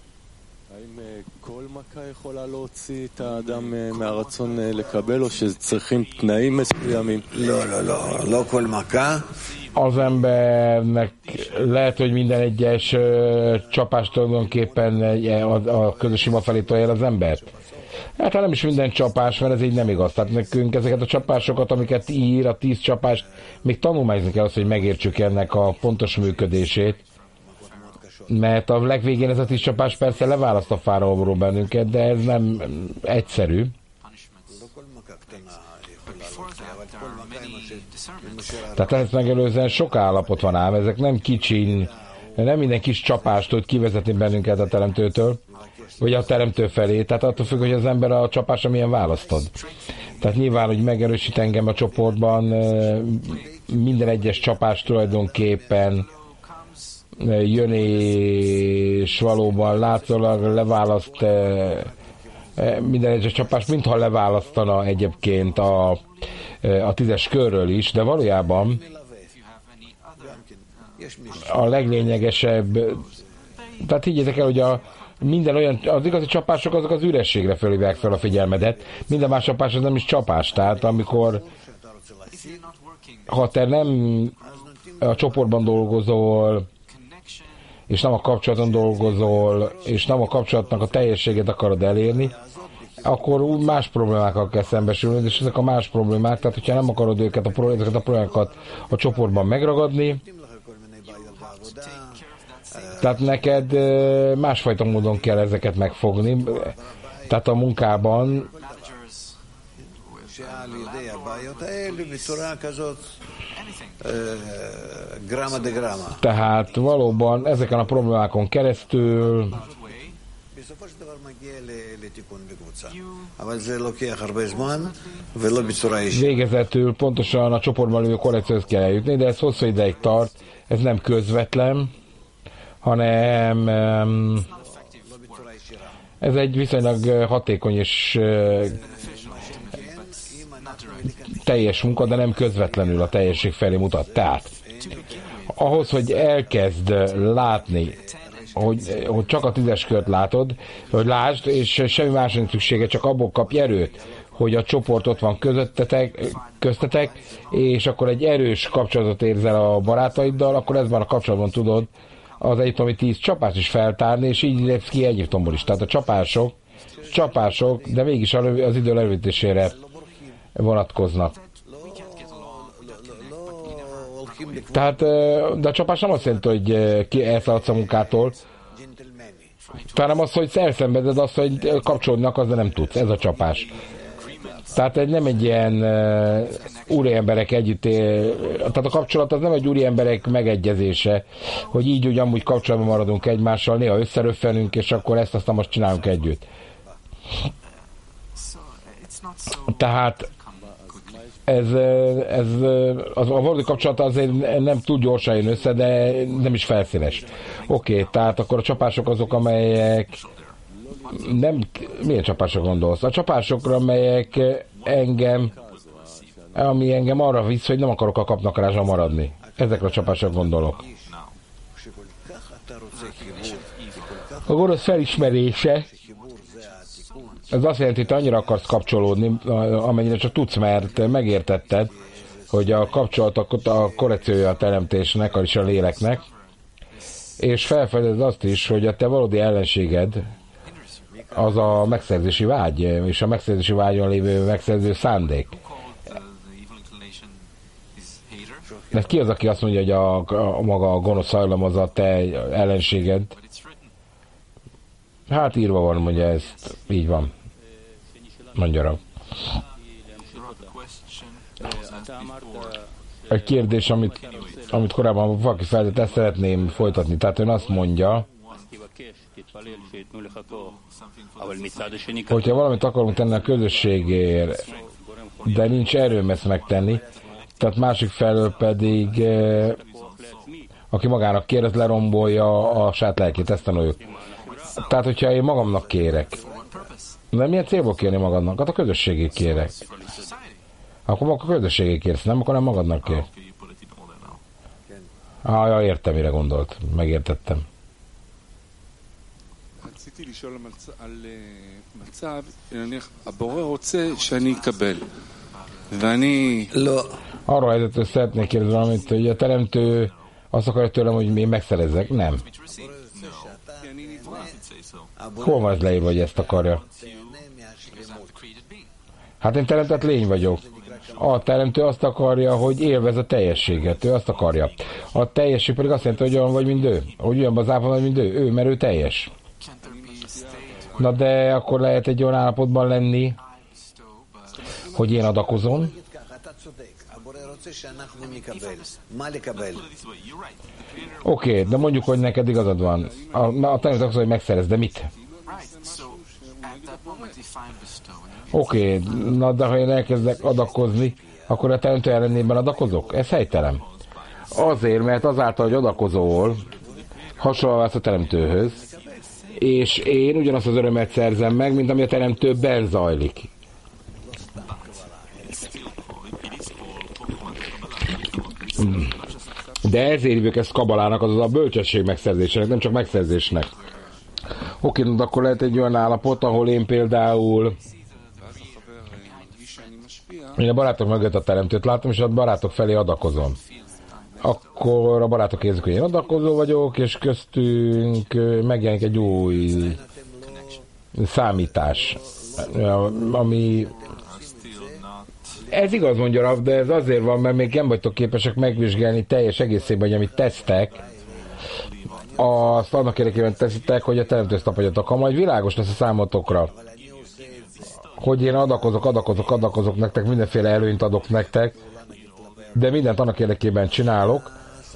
C: יכולה להוציא את האדם מהרצון לקבל או שצריכים תנאים מסוימים? לא כל מכה.
B: Az embernek lehet, hogy minden egyes csapást tulajdonképpen a közös ima felé tolja az embert. Hát nem is minden csapás, mert ez így nem igaz. Tehát nekünk ezeket a csapásokat, amiket ír, a 10 csapást, még tanulmányozni kell azt, hogy megértsük ennek a pontos működését. Mert a legvégén ez a 10 csapás persze leválaszt a fáraóból bennünket, de ez nem egyszerű. Tehát ezt megelőzően sok állapot van ám, ezek nem kicsiny, nem minden kis csapást tud kivezetni bennünket a teremtőtől, vagy a teremtő felé, tehát attól függ, hogy az ember a csapásra milyen választod. Tehát nyilván, hogy megerősít engem a csoportban, minden egyes csapás tulajdonképpen jön és valóban látszólag leválaszt minden egyes csapás, mintha leválasztana egyébként a 10-es körről is, de valójában a leglényegesebb, tehát higgyétek el, hogy minden olyan, az igazi csapások azok az ürességre fölhívják fel a figyelmedet, minden más csapás az nem is csapás, tehát amikor ha te nem a csoportban dolgozol, és nem a kapcsolaton dolgozol, és nem a kapcsolatnak a teljességet akarod elérni, akkor úgy más problémákkal kell szembesülni, és ezek a más problémák, tehát hogyha nem akarod ezeket a problémákat a csoportban megragadni, tehát neked másfajta módon kell ezeket megfogni, tehát a munkában tehát valóban ezeken a problémákon keresztül végezetül pontosan a csoportban lévő korrekcióhoz kell eljutni, de ez hosszú ideig tart, ez nem közvetlen, hanem ez egy viszonylag hatékony és teljes munka, de nem közvetlenül a teljesség felé mutat. Tehát ahhoz, hogy elkezd látni, hogy csak a 10-es kört látod, hogy lásd, és semmi más nincs szüksége, csak abból kapj erőt, hogy a csoport ott van köztetek, és akkor egy erős kapcsolatot érzel a barátaiddal, akkor ezben a kapcsolatban tudod az egyiptomi 10 csapást is feltárni, és így lépsz ki Egyiptomból is. Tehát a csapások, de mégis az idő lerövidítésére vonatkoznak. Tehát, de a csapás nem azt jelenti, hogy elszaladsz a munkától, hanem az, hogy elszenveded azt, hogy kapcsolódni akarsz, de nem tudsz. Ez a csapás. Tehát nem egy ilyen úri emberek együtt tehát a kapcsolat az nem egy úri emberek megegyezése, hogy így úgy amúgy kapcsolatban maradunk egymással, néha összeröffenünk, és akkor ezt aztán most csinálunk együtt. Tehát a valódi kapcsolat azért nem túl gyorsan jön össze, de nem is felszínes. Oké, tehát akkor a csapások azok, amelyek nem... Milyen csapások gondolsz? A csapásokra, amelyek engem arra visz, hogy nem akarok a kapnakarásra maradni. Ezekre a csapásokra gondolok. A gonosz felismerése, ez azt jelenti, hogy te annyira akarsz kapcsolódni, amennyire csak tudsz, mert megértetted, hogy a kapcsolat a korrekciója a teremtésnek, és a léleknek, és felfedezed azt is, hogy a te valódi ellenséged az a megszerzési vágy, és a megszerzési vágyon lévő megszerző szándék. Mert ki az, aki azt mondja, hogy a maga a gonosz hajlam az a te ellenséged? Hát írva van, mondja, ezt így van. Mondja rá. Egy kérdés, amit korábban valaki feltett, ezt szeretném folytatni. Tehát ön azt mondja, hogyha valamit akarunk tenni a közösségért, de nincs erőm ezt megtenni, tehát másik felől pedig aki magának kér, az lerombolja a saját lelkét, ezt tanuljuk. Tehát, hogyha én magamnak kérek, de milyen célból kérni magadnak? Hát a közösségét kérek. Akkor a közösségét kérsz, nem? Akkor nem magadnak kér. Ja, értem, mire gondolt. Megértettem.
D: רציתי לשאול על מצב, נניח, הבורא רוצה שאני אקבל, ואני... לא.
B: Arra helyzetről szeretnék kérdezni valamit, hogy a teremtő azt akarja tőlem, hogy én megszerezzek. Nem. Hol van ez leírva, hogy ezt akarja? Hát én teremtett lény vagyok. A teremtő azt akarja, hogy élvez a teljességet. Ő azt akarja. A teljesség pedig azt jelenti, hogy olyan vagy, mint ő. Hogy olyan bazában vagy, mint ő. Mert ő teljes. Na de akkor lehet egy olyan állapotban lenni, hogy én adakozom. Oké, de mondjuk, hogy neked igazad van. A teremtő azt, hogy megszerez, de mit? Oké, na de ha én elkezdek adakozni, akkor a teremtő ellenében adakozok? Ez helytelen. Azért, mert azáltal, hogy adakozol, hasonló a teremtőhöz, és én ugyanazt az örömet szerzem meg, mint ami a teremtőben zajlik. De ezért hívjuk ezt kabalának, azaz a bölcsesség megszerzésének, nem csak megszerzésnek. Oké, de akkor lehet egy olyan állapot, ahol én például én a barátok mögött a teremtőt látom, és a barátok felé adakozom. akkor a barátok érzik, hogy én adakozó vagyok, és köztünk megjelenik egy új számítás, ami... Ez igaz, mondja Rav, de ez azért van, mert még nem vagytok képesek megvizsgálni teljes egészében, hogy amit tesztek, azt annak érdekében teszitek, hogy a teremtőt tapadjatok. Ha majd világos lesz a számotokra, hogy én adakozok nektek, mindenféle előnyt adok nektek, de mindent annak érdekében csinálok,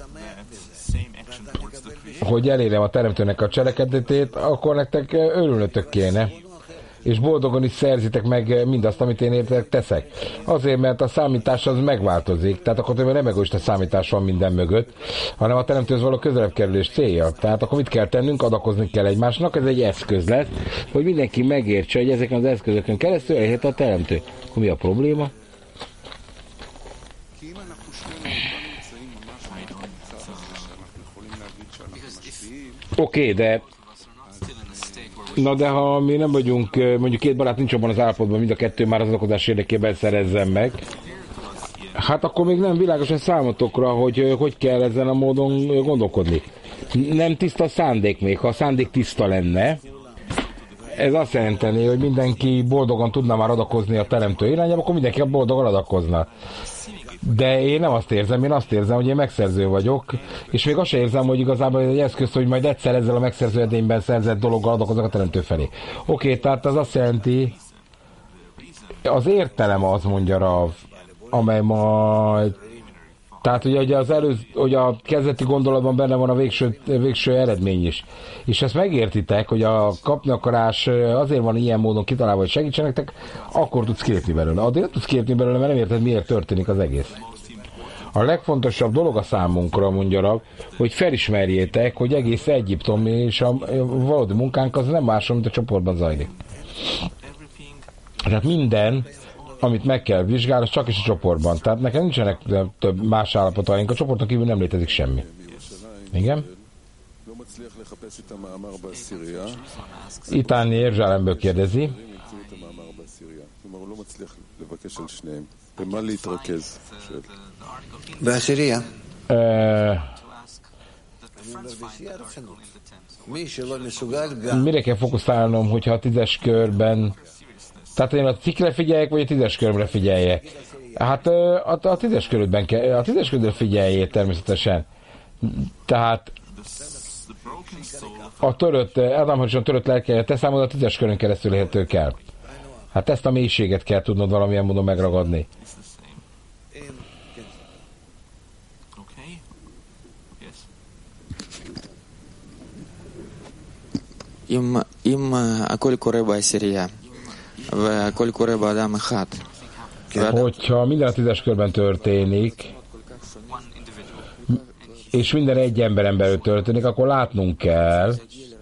B: hogy elérjem a teremtőnek a cselekedetét, akkor nektek örülnötök kéne. És boldogan is szerzitek meg mindazt, amit én értek teszek. Azért, mert a számítás az megváltozik, tehát akkor nem egoista számítás van minden mögött, hanem a teremtőhöz való közelebb kerülés célja. Tehát akkor mit kell tennünk? Adakozni kell egymásnak, ez egy eszköz lesz, hogy mindenki megértse, hogy ezeken az eszközökön keresztül elérhet a teremtő. Akkor mi a probléma? Oké, de de ha mi nem vagyunk, mondjuk két barát nincs abban az állapotban, mind a kettő már az adakozás érdekében szerezzen meg, hát akkor még nem világosan számotokra, hogy kell ezen a módon gondolkodni. Nem tiszta a szándék még, ha a szándék tiszta lenne, ez azt jelenteni, hogy mindenki boldogan tudna már adakozni a teremtő irányába, akkor mindenki boldogan adakozna. De én nem azt érzem, én azt érzem, hogy én megszerző vagyok, és még azt sem érzem, hogy igazából egy eszköz, hogy majd egyszer ezzel a megszerző edényben szerzett dologgal adakozok a teremtő felé. Oké, tehát az azt jelenti, az értelem az, mondja Rav, amely majd... Tehát ugye hogy a kezdeti gondolatban benne van a végső eredmény is. És ezt megértitek, hogy a kapni akarás azért van ilyen módon kitalálva, hogy segítsenek, akkor tudsz kilépni belőle. Addig nem tudsz kilépni belőle, mert nem érted, miért történik az egész. A legfontosabb dolog a számunkra, mondja Rav, hogy felismerjétek, hogy egész Egyiptom és a valódi munkánk az nem más, mint a csoportban zajlik. Tehát minden, amit meg kell vizsgálni, csak is a csoportban. Tehát nekem nincsenek több más állapotaink, a csoporton kívül nem létezik semmi. Igen? Itáni Érzsálemből kérdezi. Mire kell fókuszálnom, hogyha a 10-es körben, tehát én a cikkre figyeljek, vagy a 10-es körre figyeljek? Hát a 10-es körödben kell, a 10-es körödben figyeljék természetesen. Tehát a törött, Ádámhozosan törött lelke, te számodra a 10-es körön keresztül érhető kell. Hát ezt a mélységet kell tudnod valamilyen módon megragadni.
E: אם הכל קורה בעשירייה והכל קורה באדם אחד.
B: Hogyha minden a 10-es körben történik, és minden egy emberen belül történik, akkor látnunk kell,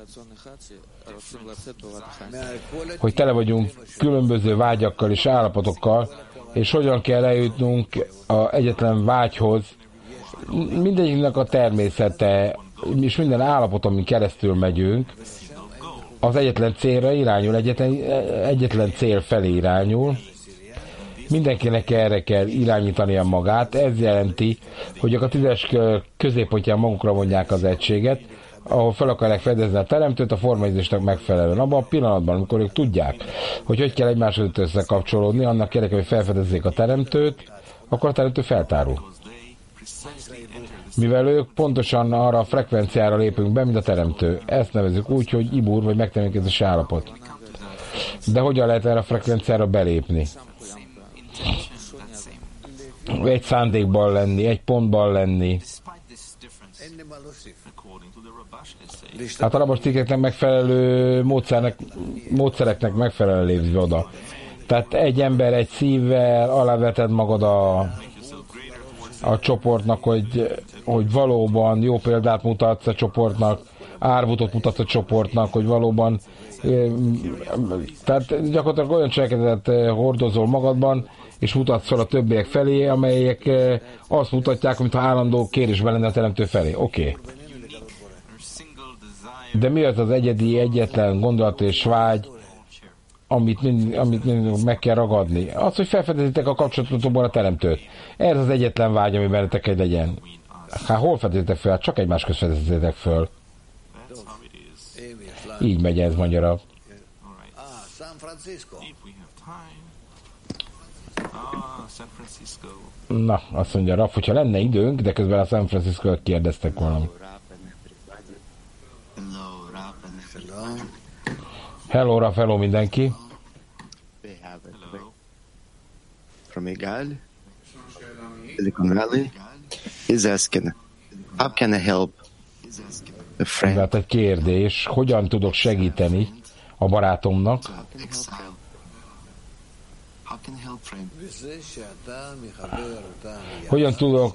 B: hogy tele vagyunk különböző vágyakkal és állapotokkal, és hogyan kell eljutnunk az egyetlen vágyhoz. Mindegyiknek a természete, és minden állapot, amin keresztül megyünk, az egyetlen célra irányul, egyetlen cél felé irányul. Mindenkinek erre kell irányítania magát. Ez jelenti, hogy a 10-es középpontján magukra vonják az egységet, ahol fel akarják fedezni a teremtőt a formaidősnek megfelelően. Abban a pillanatban, amikor ők tudják, hogy kell egymáshoz összekapcsolódni, annak érdekében, hogy felfedezzék a teremtőt, akkor a teremtő feltárul. Mivel ők pontosan arra a frekvenciára lépünk be, mint a teremtő. Ezt nevezzük úgy, hogy ibur, vagy megteremtkezési állapot. De hogyan lehet erre a frekvenciára belépni? Egy szándékban lenni, egy pontban lenni. Hát a rabos cikkeknek megfelelő módszereknek megfelelően lépsz oda. Tehát egy ember egy szívvel aláveted magad a csoportnak, hogy valóban jó példát mutatsz a csoportnak, árvutot mutatsz a csoportnak, hogy valóban tehát gyakorlatilag olyan cselekedetet hordozol magadban, és mutatsz fel a többiek felé, amelyek azt mutatják, mintha állandó kérésben lenne a teremtő felé. Oké. De mi az az egyetlen gondolat és vágy, amit meg kell ragadni? Az, hogy felfedezitek a kapcsolatotokban a teremtőt. Ez az egyetlen vágy, ami bennetek egy legyen. Hát hol fedeztek fel? Csak egymás közt fedeztek föl. Így megy ez magyarul. Na, azt mondja Raff, hogyha lenne időnk, de közben a San Francisco-t kérdeztek valamit. Hello, Raff, hello mindenki.
F: From Igal, Silicon Valley, is asking, how can I help a friend?
B: Tehát egy kérdés, hogyan tudok segíteni a barátomnak? Hogyan tudok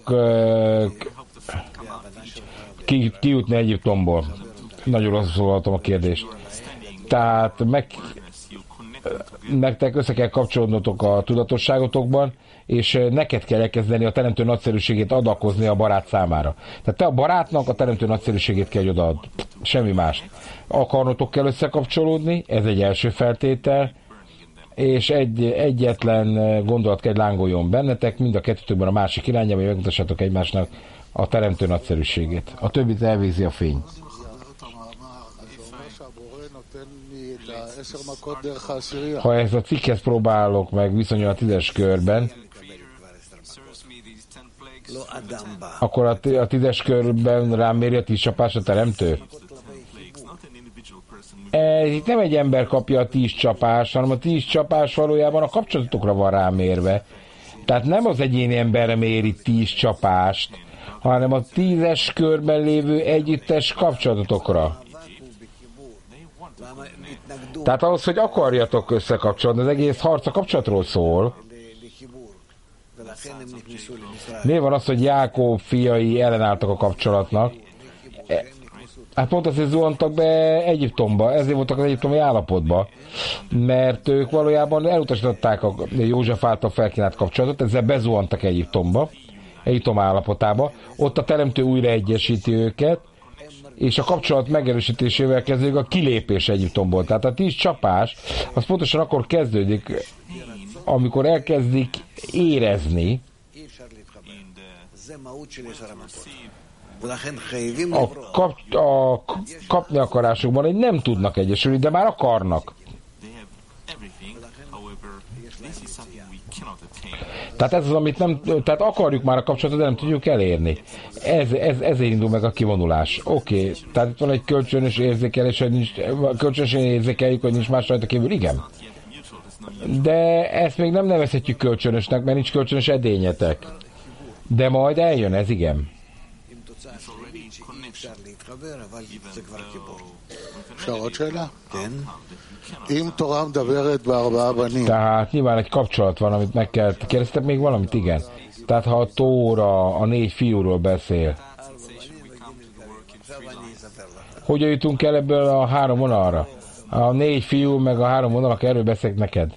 B: kijutni Egyiptomból? Nagyon rosszul szóltam a kérdést. Tehát nektek össze kell kapcsolódnotok a tudatosságotokban, és neked kell elkezdeni a teremtő nagyszerűségét adakozni a barát számára. Tehát te a barátnak a teremtő nagyszerűségét kell, hogy odaad. Semmi más. Akarnotok kell összekapcsolódni, ez egy első feltétel, és egyetlen gondolat kell, lángoljon bennetek, mind a kettőtökben a másik irányába, hogy megmutassátok egymásnak a teremtő nagyszerűségét. A többit elvégzi a fény. Ha ezt a cikkhez próbálok meg viszonyul a 10-es körben, akkor a 10-es körben rám méri a 10 csapás a teremtő? Itt nem egy ember kapja a 10 csapást, hanem a 10 csapás valójában a kapcsolatokra van rámérve. Tehát nem az egyéni emberre méri 10 csapást, hanem a 10-es körben lévő együttes kapcsolatokra. Tehát ahhoz, hogy akarjatok összekapcsolni, az egész harc a kapcsolatról szól. Miért van az, hogy Jákob fiai ellenálltak a kapcsolatnak? Hát pont azért zuhantak be Egyiptomba, ezért voltak az egyiptomi állapotban, mert ők valójában elutasították a József által felkínált kapcsolatot, ezzel bezuhantak Egyiptomba, Egyiptom állapotába, ott a teremtő újra egyesíti őket, és a kapcsolat megerősítésével kezdődik a kilépés Egyiptomból. Tehát a 10 csapás, az pontosan akkor kezdődik, amikor elkezdik érezni a kapni akarásukban, hogy nem tudnak egyesülni, de már akarnak. Tehát ez az, amit nem, tehát akarjuk már a kapcsolatot, de nem tudjuk elérni. Ezért indul meg a kivonulás. Oké, tehát itt van egy kölcsönös érzékelés, hogy nincs, kölcsönösen érzékeljük, hogy nincs más rajta kívül, igen. De ezt még nem nevezhetjük kölcsönösnek, mert nincs kölcsönös edényetek. De majd eljön ez, igen. Tehát nyilván egy kapcsolat van, amit meg kell... Kérdeztek még valamit? Igen. Tehát ha a Tóra a 4 fiúról beszél, hogyan jutunk el ebből a 3 vonalra? A 4 fiú meg a 3 vonalak, erről beszélek neked.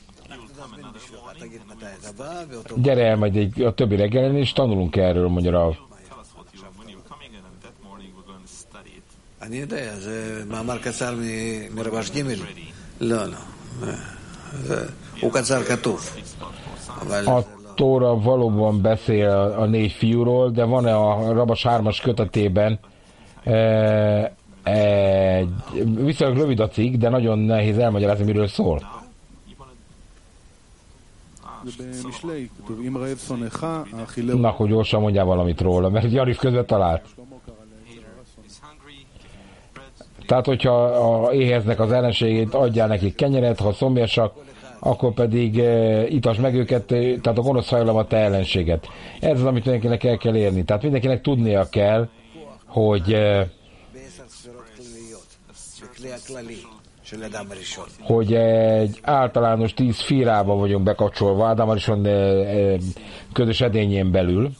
B: Gyere el majd a többi reggelen, és tanulunk erről, mondja Rav.
G: אני יודע, זה מאמר קצר מרבש ג' לא, הוא קצר כתוב.
B: A Tóra valóban beszél a 4 fiúról, de van a Rabas 3-as kötetében egy viszonylag rövid a cikk, de nagyon nehéz elmagyarázni, miről szól. Na, hogy gyorsan mondjál valamit róla, mert Jarif közben talált. Tehát, hogyha éheznek az ellenségét, adjál nekik kenyeret, ha szomjasak, akkor pedig itasd meg őket, tehát a gonosz hajlam a te ellenséget. Ez az, amit mindenkinek el kell érni. Tehát mindenkinek tudnia kell, hogy egy általános 10 szférába vagyunk bekapcsolva, Ádám Arison közös edényén belül.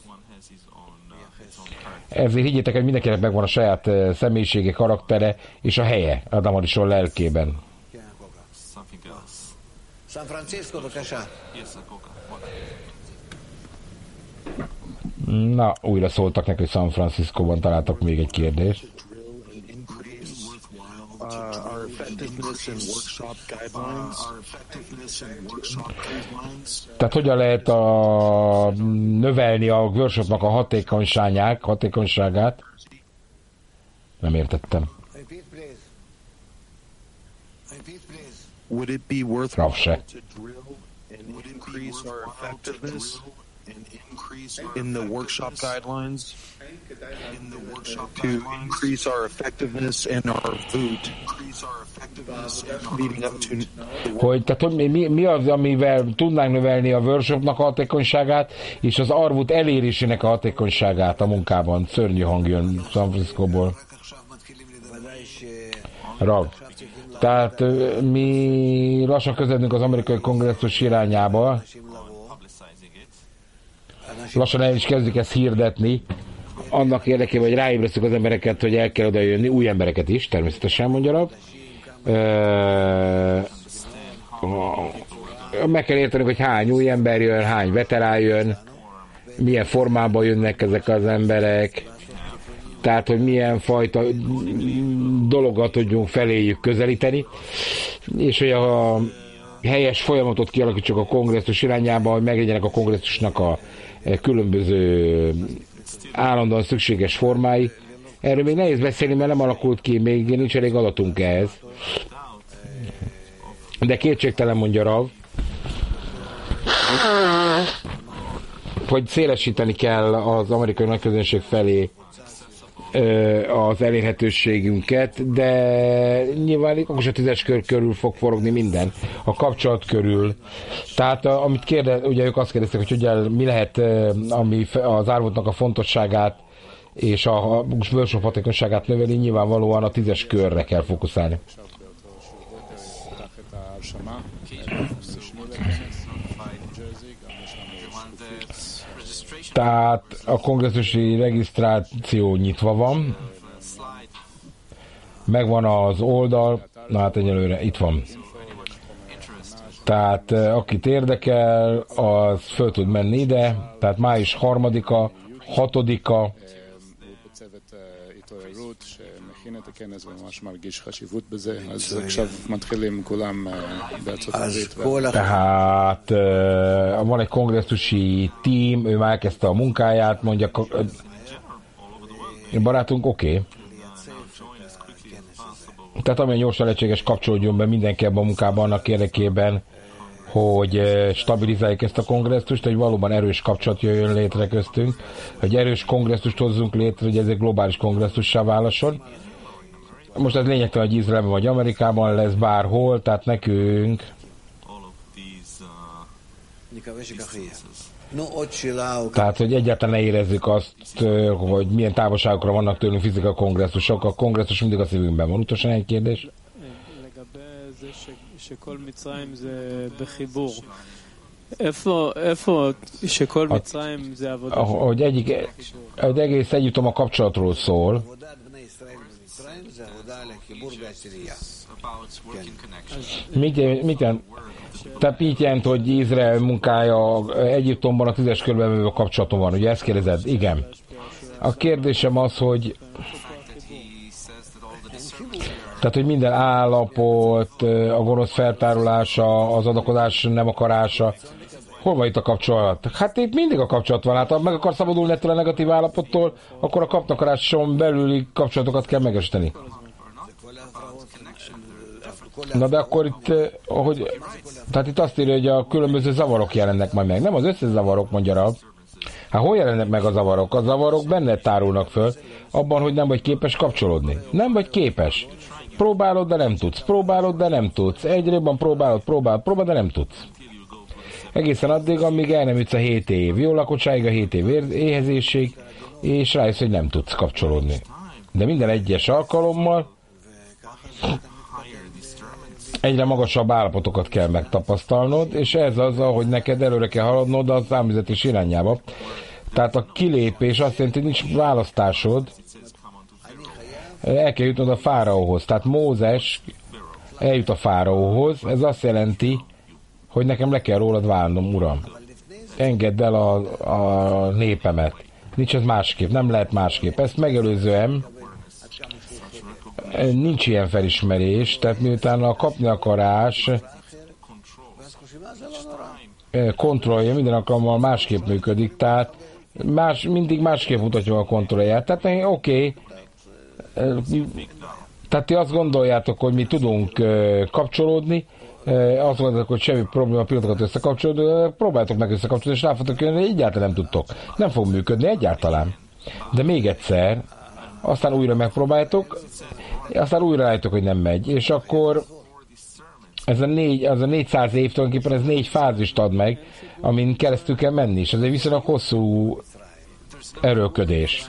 B: Ezért higgyétek, hogy mindenkinek megvan a saját személyisége, karaktere és a helye Ádám Arison lelkében.
G: San Francisco, בבקשה.
B: Na, újra szóltak neki, hogy San Franciscóban találtak még egy kérdést.
H: our effectiveness and workshop guidelines.
B: Tehát hogyan lehet növelni a workshopnak a hatékonyságát? Nem értettem.
H: Would it be worthwhile to drill and increase our effectiveness in the workshop guidelines? To increase our effectiveness and our voot leading up to...
B: Tehát mi az, amivel tudnánk növelni a workshopnak a hatékonyságát, és az arvut elérésének a hatékonyságát a munkában? Szörnyű hang jön San Franciscóból. Rav. Tehát mi lassan közeledünk az amerikai kongresszus irányába. Lassan el is kezdjük ezt hirdetni. Annak érdekében, hogy ráébresztjük az embereket, hogy el kell oda jönni, új embereket is, természetesen mondja Rav. Meg kell érteni, hogy hány új ember jön, hány veterán jön, milyen formában jönnek ezek az emberek, tehát, hogy milyen fajta dologgal tudjunk feléjük közelíteni, és hogy a helyes folyamatot kialakítsuk a kongresszus irányába, hogy meglegyenek a kongresszusnak a különböző állandóan szükséges formái. Erről még nehéz beszélni, mert nem alakult ki, még nincs elég adatunk ehhez. De kétségtelen, mondja Rav, hogy szélesíteni kell az amerikai nagyközönség felé az elérhetőségünket, de nyilván akkor a 10-es kör körül fog forogni minden, a kapcsolat körül. Tehát amit ugye ők azt kérdezték, hogy ugye mi lehet ami az árvótnak a fontosságát és a workshop hatékonyságát növeli, nyilvánvalóan a 10-es körre kell fókuszálni. Tehát a kongresszusi regisztráció nyitva van, megvan az oldal, na hát egyelőre itt van. Tehát akit érdekel, az föl tud menni ide, tehát május 3-a, 6-a, tehát van egy kongresszusi tím, ő már elkezdte a munkáját, mondja barátunk, oké. Tehát amilyen gyorsan lehetséges, kapcsolódjon be mindenki ebben a munkában annak érdekében, hogy stabilizáljuk ezt a kongresszust, hogy valóban erős kapcsolat jöjjön létre köztünk, hogy erős kongresszust hozzunk létre, hogy ez egy globális kongresszussá válasson. Most ez lényegtelen, hogy Izraelben vagy Amerikában lesz bárhol, tehát nekünk tehát, hogy egyáltalán ne érezzük azt, hogy milyen távolságokra vannak tőlünk fizikai kongresszusok. A kongresszus mindig a szívünkben van. Utolsóan egy kérdés. Hogy egész Egyiptom a kapcsolatról szól. Mit jelent? Tehát így jelent, hogy Izrael munkája Egyiptomban a 10-es körben a kapcsolaton van. Ugye ezt kérdezed? Igen. A kérdésem az, hogy tehát, hogy minden állapot, a gonosz feltárulása, az adakozás nem akarása, hol van itt a kapcsolat? Hát itt mindig a kapcsolat van. Hát ha meg akar szabadulni ettől a negatív állapottól, akkor a kaptakaráson belüli kapcsolatokat kell megesíteni. Na de akkor itt, tehát itt azt írja, hogy a különböző zavarok jelennek majd meg. Nem az összes zavarok, mondja Rav. Hát hol jelennek meg a zavarok? A zavarok benned tárulnak föl, abban, hogy nem vagy képes kapcsolódni. Nem vagy képes. Próbálod, de nem tudsz. Próbálod, de nem tudsz. Egyre jobban próbálod, de nem tudsz. Egészen addig, amíg el nem jutsz a 7 év jó lakottságig, a 7 év éhezésig, és rájössz, hogy nem tudsz kapcsolódni. De minden egyes alkalommal egyre magasabb állapotokat kell megtapasztalnod, és ez az, hogy neked előre kell haladnod a számüzetés irányába. Tehát a kilépés azt jelenti, hogy nincs választásod, el kell jutnod a fáraóhoz. Tehát Mózes eljut a fáraóhoz, ez azt jelenti, hogy nekem le kell rólad válnom, uram. Engedd el a népemet. Nincs ez másképp, nem lehet másképp. Ezt megelőzően nincs ilyen felismerés, tehát miután a kapni akarás kontrollja minden alkalommal másképp működik, tehát mindig másképp mutatja a kontrollját. Tehát oké, tehát ti azt gondoljátok, hogy mi tudunk kapcsolódni, azt gondoljátok, hogy semmi probléma pillanatokat összekapcsolódni, próbáljátok meg összekapcsolódni, és ráfotok jönni, hogy egyáltalán nem tudtok. Nem fog működni egyáltalán. De még egyszer, aztán újra megpróbáljátok, aztán újra rájöttök, hogy nem megy. És akkor ez a 400 év tulajdonképpen ez 4 fázist ad meg, amin keresztül kell menni, és ez egy viszonylag hosszú erőlködés.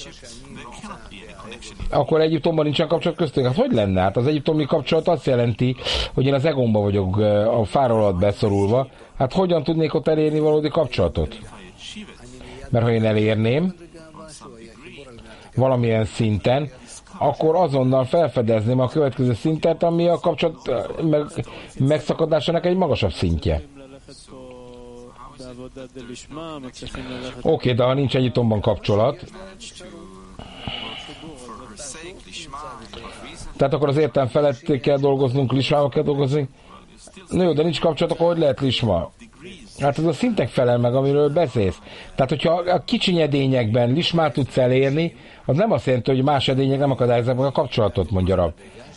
B: Akkor Egyiptomban nincsen kapcsolat köztünk? Hát hogy lenne? Hát az egyiptomi kapcsolat azt jelenti, hogy én az egómban vagyok a fára alatt beszorulva. Hát hogyan tudnék ott elérni valódi kapcsolatot? Mert ha én elérném valamilyen szinten, akkor azonnal felfedezném a következő szintet, ami a kapcsolat megszakadásának egy magasabb szintje. Oké, de ha nincs Egyiptomban kapcsolat, tehát akkor az értelem felett kell dolgoznunk, lismával kell dolgozni. Na jó, de nincs kapcsolat, akkor hogy lehet lisma? Hát ez a szintek felel meg, amiről beszélsz. Tehát, hogyha a kicsi edényekben lismát tudsz elérni, az nem azt jelenti, hogy más edények nem akadályozzák meg a kapcsolatot, mondja Rab.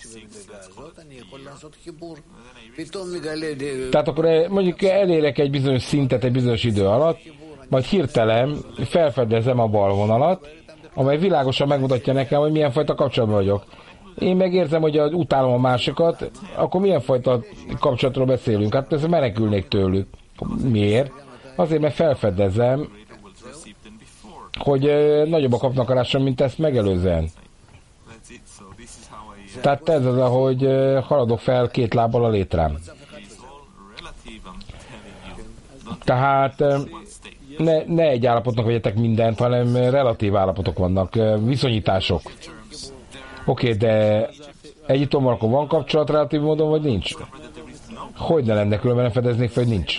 B: Tehát akkor mondjuk elérek egy bizonyos szintet egy bizonyos idő alatt, majd hirtelen felfedezem a bal vonalat, amely világosan megmutatja nekem, hogy milyen fajta kapcsolatban vagyok. Én megérzem, hogy utálom a másikat, akkor milyen fajta kapcsolatról beszélünk? Hát ezt menekülnék tőlük. Miért? Azért, mert felfedezem, hogy nagyobb a kapnakarásom, mint ezt megelőzően. Tehát ez az, ahogy haladok fel 2 lábbal a létrám. Tehát ne egy állapotnak vegyetek mindent, hanem relatív állapotok vannak, viszonyítások. Oké, de Egyiptommal akkor van kapcsolat relatív módon, vagy nincs? Hogy ne lenne, különben nem fedeznék fel, hogy nincs.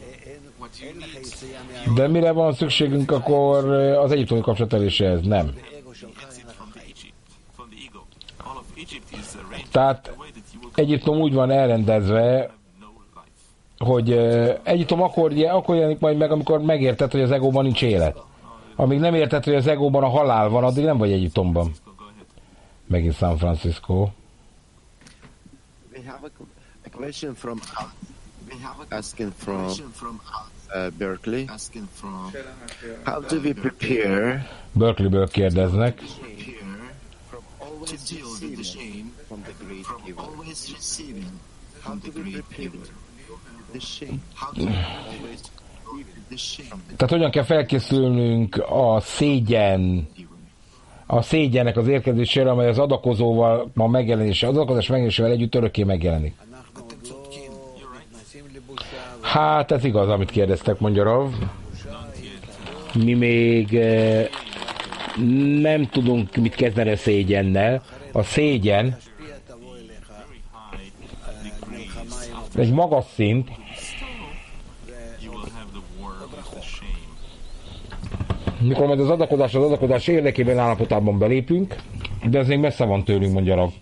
B: De mire van szükségünk akkor az egyiptomi kapcsolat eléséhez? Nem. Tehát Egyiptom úgy van elrendezve, hogy Egyiptom akkor jelenik majd meg, amikor megérted, hogy az egóban nincs élet. Amíg nem érted, hogy az egóban a halál van, addig nem vagy Egyiptomban. Megint San Francisco.
F: We have a question from asking from Berkeley. How do we prepare?
B: Berkeley-ből kérdeznek. Tehát hogyan kell felkészülnünk a szégyennek az érkezésére, amely az adakozóval ma megjelenése, az adakozás megjelenésével együtt örökké megjelenik. Hát ez igaz, amit kérdeztek, mondja Rav. Mi még nem tudunk mit kezdeni a szégyennel. A szégyen egy magas szint, mikor majd az adakozás érdekében állapotában belépünk, de ez még messze van tőlünk, mondja Rav.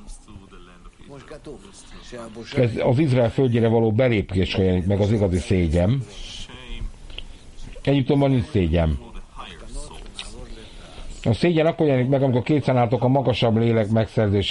B: Ez az Izrael földjére való belépés jelenik meg az igazi szégyen. Egyiptomban nincs szégyen. A szégyen akkor jelenik meg, amikor készen álltok a magasabb lélek megszerzésére.